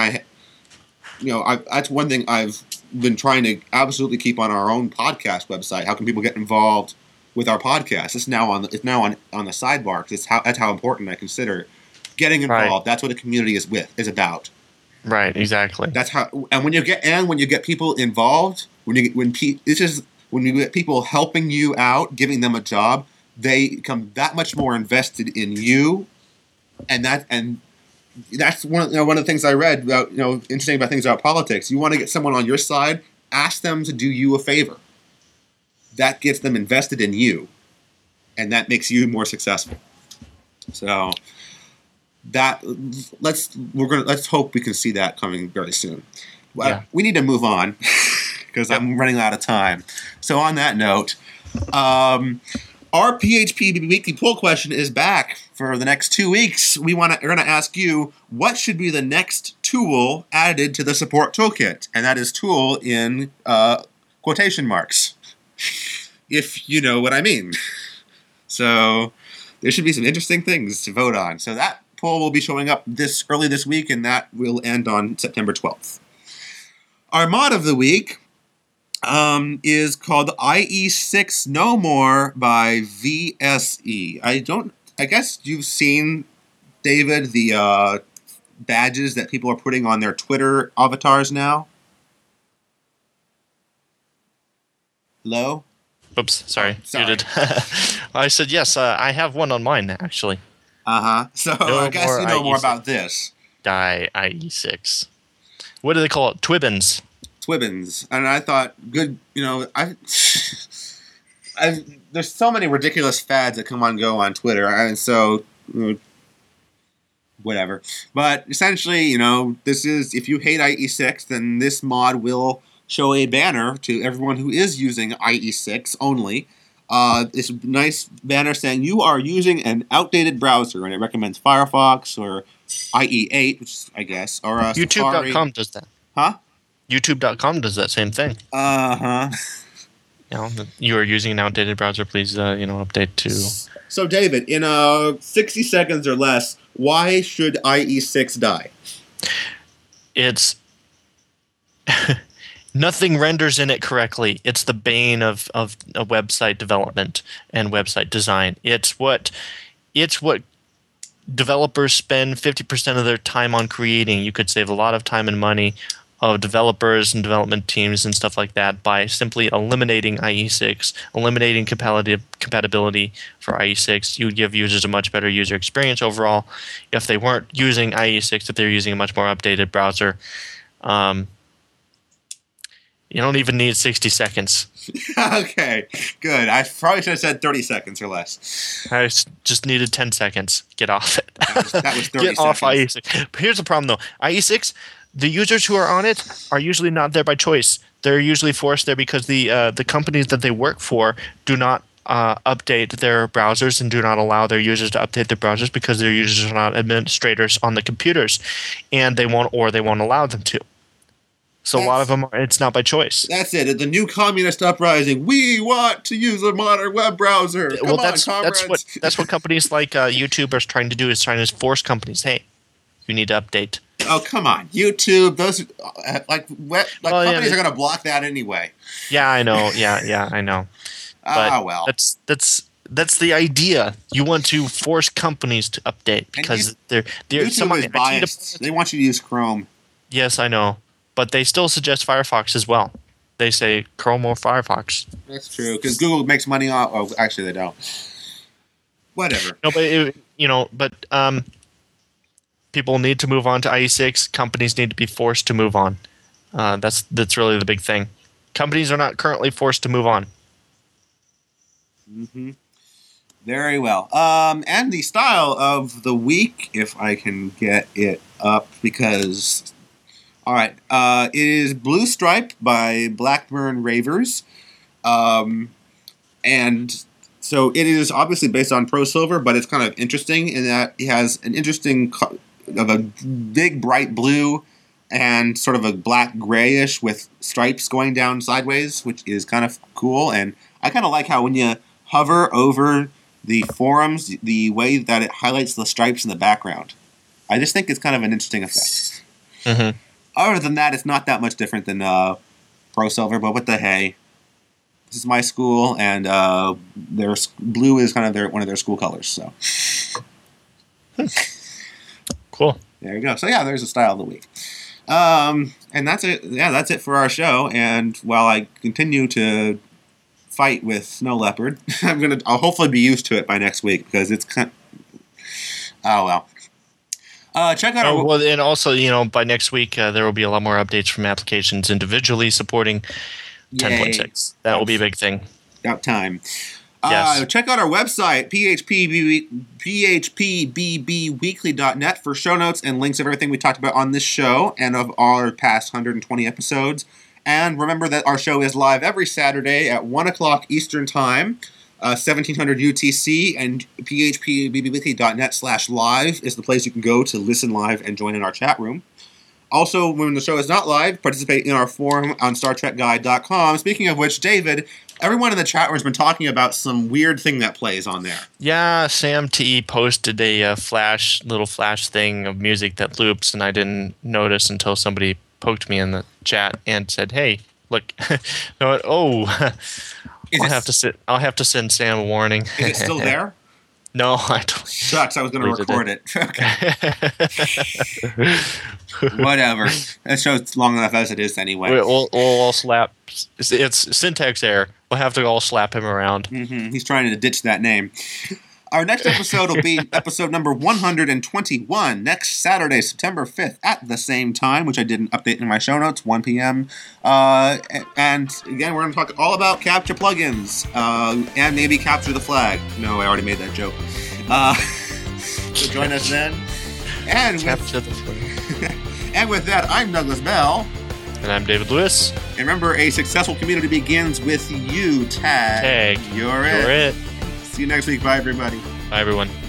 that's one thing I've been trying to absolutely keep on our own podcast website. How can people get involved with our podcast? It's now on the sidebar because that's how important I consider getting involved. Right. That's what a community is about. Right, exactly. That's how. And when you get people involved, when you get people helping you out, giving them a job, they become that much more invested in you, and that's one of the things I read about, interesting about things about politics. You want to get someone on your side, ask them to do you a favor. That gets them invested in you, and that makes you more successful. So let's hope we can see that coming very soon. Well, we need to move on because I'm running out of time. So on that note, our PHP weekly poll question is back for the next 2 weeks. We're going to ask you, what should be the next tool added to the support toolkit? And that is tool in quotation marks, if you know what I mean. So there should be some interesting things to vote on. So that poll will be showing up early this week, and that will end on September 12th. Our mod of the week is called IE6 No More by VSE. I guess you've seen, David, the badges that people are putting on their Twitter avatars now. Hello? Oops, sorry. Sorry. Muted. I said yes, I have one on mine, actually. So I guess you know more about this. IE6. What do they call it? Twibbins. And I thought, good, there's so many ridiculous fads that come and go on Twitter, and so whatever. But essentially, this is, if you hate IE6, then this mod will show a banner to everyone who is using IE6 only. This nice banner saying you are using an outdated browser, and it recommends Firefox or IE8, which is, I guess, or YouTube.com does that. Huh? YouTube.com does that same thing. You are using an outdated browser. Please, update to. So, David, in 60 seconds or less, why should IE6 die? It's nothing renders in it correctly. It's the bane of a website development and website design. It's what developers spend 50% of their time on creating. You could save a lot of time and money of developers and development teams and stuff like that by simply eliminating IE6, eliminating compatibility for IE6. You would give users a much better user experience overall. If they weren't using IE6, if they're using a much more updated browser, you don't even need 60 seconds. Okay, good. I probably should have said 30 seconds or less. I just needed 10 seconds. Get off it. That was 30 Get seconds. off IE6. But here's the problem, though. IE6, the users who are on it are usually not there by choice. They're usually forced there because the companies that they work for do not update their browsers and do not allow their users to update their browsers because their users are not administrators on the computers, and they won't allow them to. So a lot of them, it's not by choice. That's it. The new communist uprising. We want to use a modern web browser. Come on, comrades. That's what companies like YouTube are trying to do, is trying to force companies, hey, you need to update. Oh, come on. YouTube, those, companies are going to block that anyway. Yeah, I know. Yeah, I know. But well. That's the idea. You want to force companies to update because they're YouTube is biased. They want you to use Chrome. Yes, I know. But they still suggest Firefox as well. They say Chrome or Firefox. That's true, because Google makes money off. Oh, actually, they don't. Whatever. No, but people need to move on to IE6. Companies need to be forced to move on. That's really the big thing. Companies are not currently forced to move on. Mm-hmm. Very well. And the style of the week, if I can get it up, because... All right. It is Blue Stripe by Blackburn Ravers. And so it is obviously based on Pro Silver, but it's kind of interesting in that it has an interesting of a big bright blue and sort of a black grayish with stripes going down sideways, which is kind of cool. And I kind of like how when you hover over the forums, the way that it highlights the stripes in the background. I just think it's kind of an interesting effect. Mm-hmm. Other than that, it's not that much different than Pro Silver, but what the hey. This is my school, and their blue is kind of one of their school colors. So, cool. There you go. So yeah, there's a style of the week, and that's it. Yeah, that's it for our show. And while I continue to fight with Snow Leopard, I'll hopefully be used to it by next week because it's kind. Oh well. Check out our... and also, by next week, there will be a lot more updates from applications individually supporting 10.6. That will be a big thing. About time. Yes. Check out our website, phpbbweekly.net, for show notes and links of everything we talked about on this show and of our past 120 episodes. And remember that our show is live every Saturday at 1 o'clock Eastern Time, 1700 UTC, and phpbbweekly.net/live is the place you can go to listen live and join in our chat room. Also, when the show is not live, participate in our forum on StarTrekGuide.com. Speaking of which, David, everyone in the chat room has been talking about some weird thing that plays on there. Yeah, Sam T posted a little flash thing of music that loops, and I didn't notice until somebody poked me in the chat and said, "Hey, look!" I'll have to send Sam a warning. Is it still there? No, I don't. Shucks, I was going to record it. Okay. Whatever. That show's long enough as it is anyway. We'll all slap. It's syntax error. We'll have to all slap him around. Mm-hmm. He's trying to ditch that name. Our next episode will be episode number 121, next Saturday, September 5th, at the same time, which I didn't update in my show notes, 1 p.m. And again, we're going to talk all about Capture plugins, and maybe Capture the Flag. No, I already made that joke. So join us then. And Capture the Flag. And with that, I'm Douglas Bell. And I'm David Lewis. And remember, a successful community begins with you. Tag. You're it. See you next week. Bye, everybody. Bye, everyone.